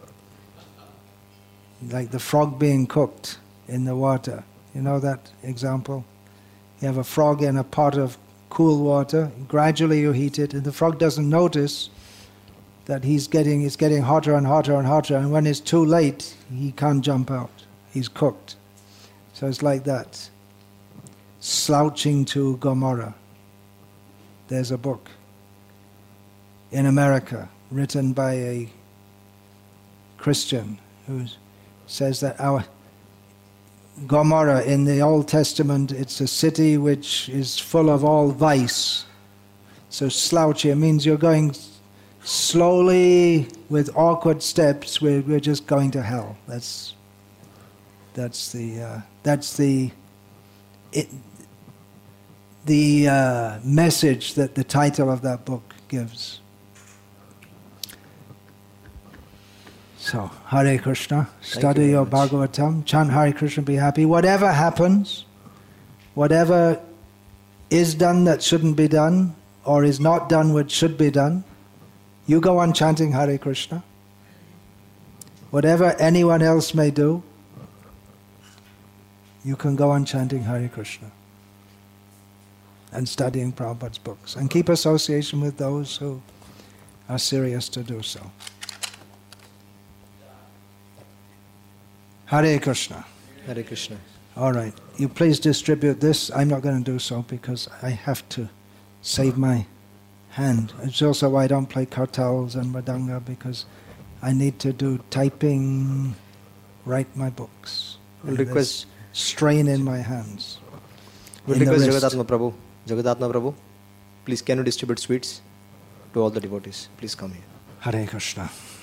Speaker 1: Like the frog being cooked in the water. You know that example? You have a frog in a pot of cool water, gradually you heat it, and the frog doesn't notice that he's getting, it's getting hotter and hotter and hotter, and when it's too late, he can't jump out. He's cooked. So it's like that. Slouching to Gomorrah. There's a book in America written by a Christian who says that our Gomorrah in the Old Testament, it's a city which is full of all vice. So slouchy, it means you're going slowly with awkward steps. We're, we're just going to hell. That's that's the uh, that's the it, the uh, message that the title of that book gives. So, Hare Krishna, study your Bhagavatam, chant Hare Krishna, be happy. Whatever happens, whatever is done that shouldn't be done, or is not done which should be done, you go on chanting Hare Krishna. Whatever anyone else may do, you can go on chanting Hare Krishna and studying Prabhupada's books, and keep association with those who are serious to do so. Hare Krishna.
Speaker 5: Hare Krishna.
Speaker 1: All right. You please distribute this. I'm not going to do so because I have to save my hand. It's also why I don't play kartals and madanga, because I need to do typing, write my books.
Speaker 5: We'll request
Speaker 1: strain in my hands.
Speaker 5: We'll
Speaker 1: in
Speaker 5: request Jagadatma Prabhu. Jagadatma Prabhu, please can you distribute sweets to all the devotees? Please come here.
Speaker 1: Hare Krishna.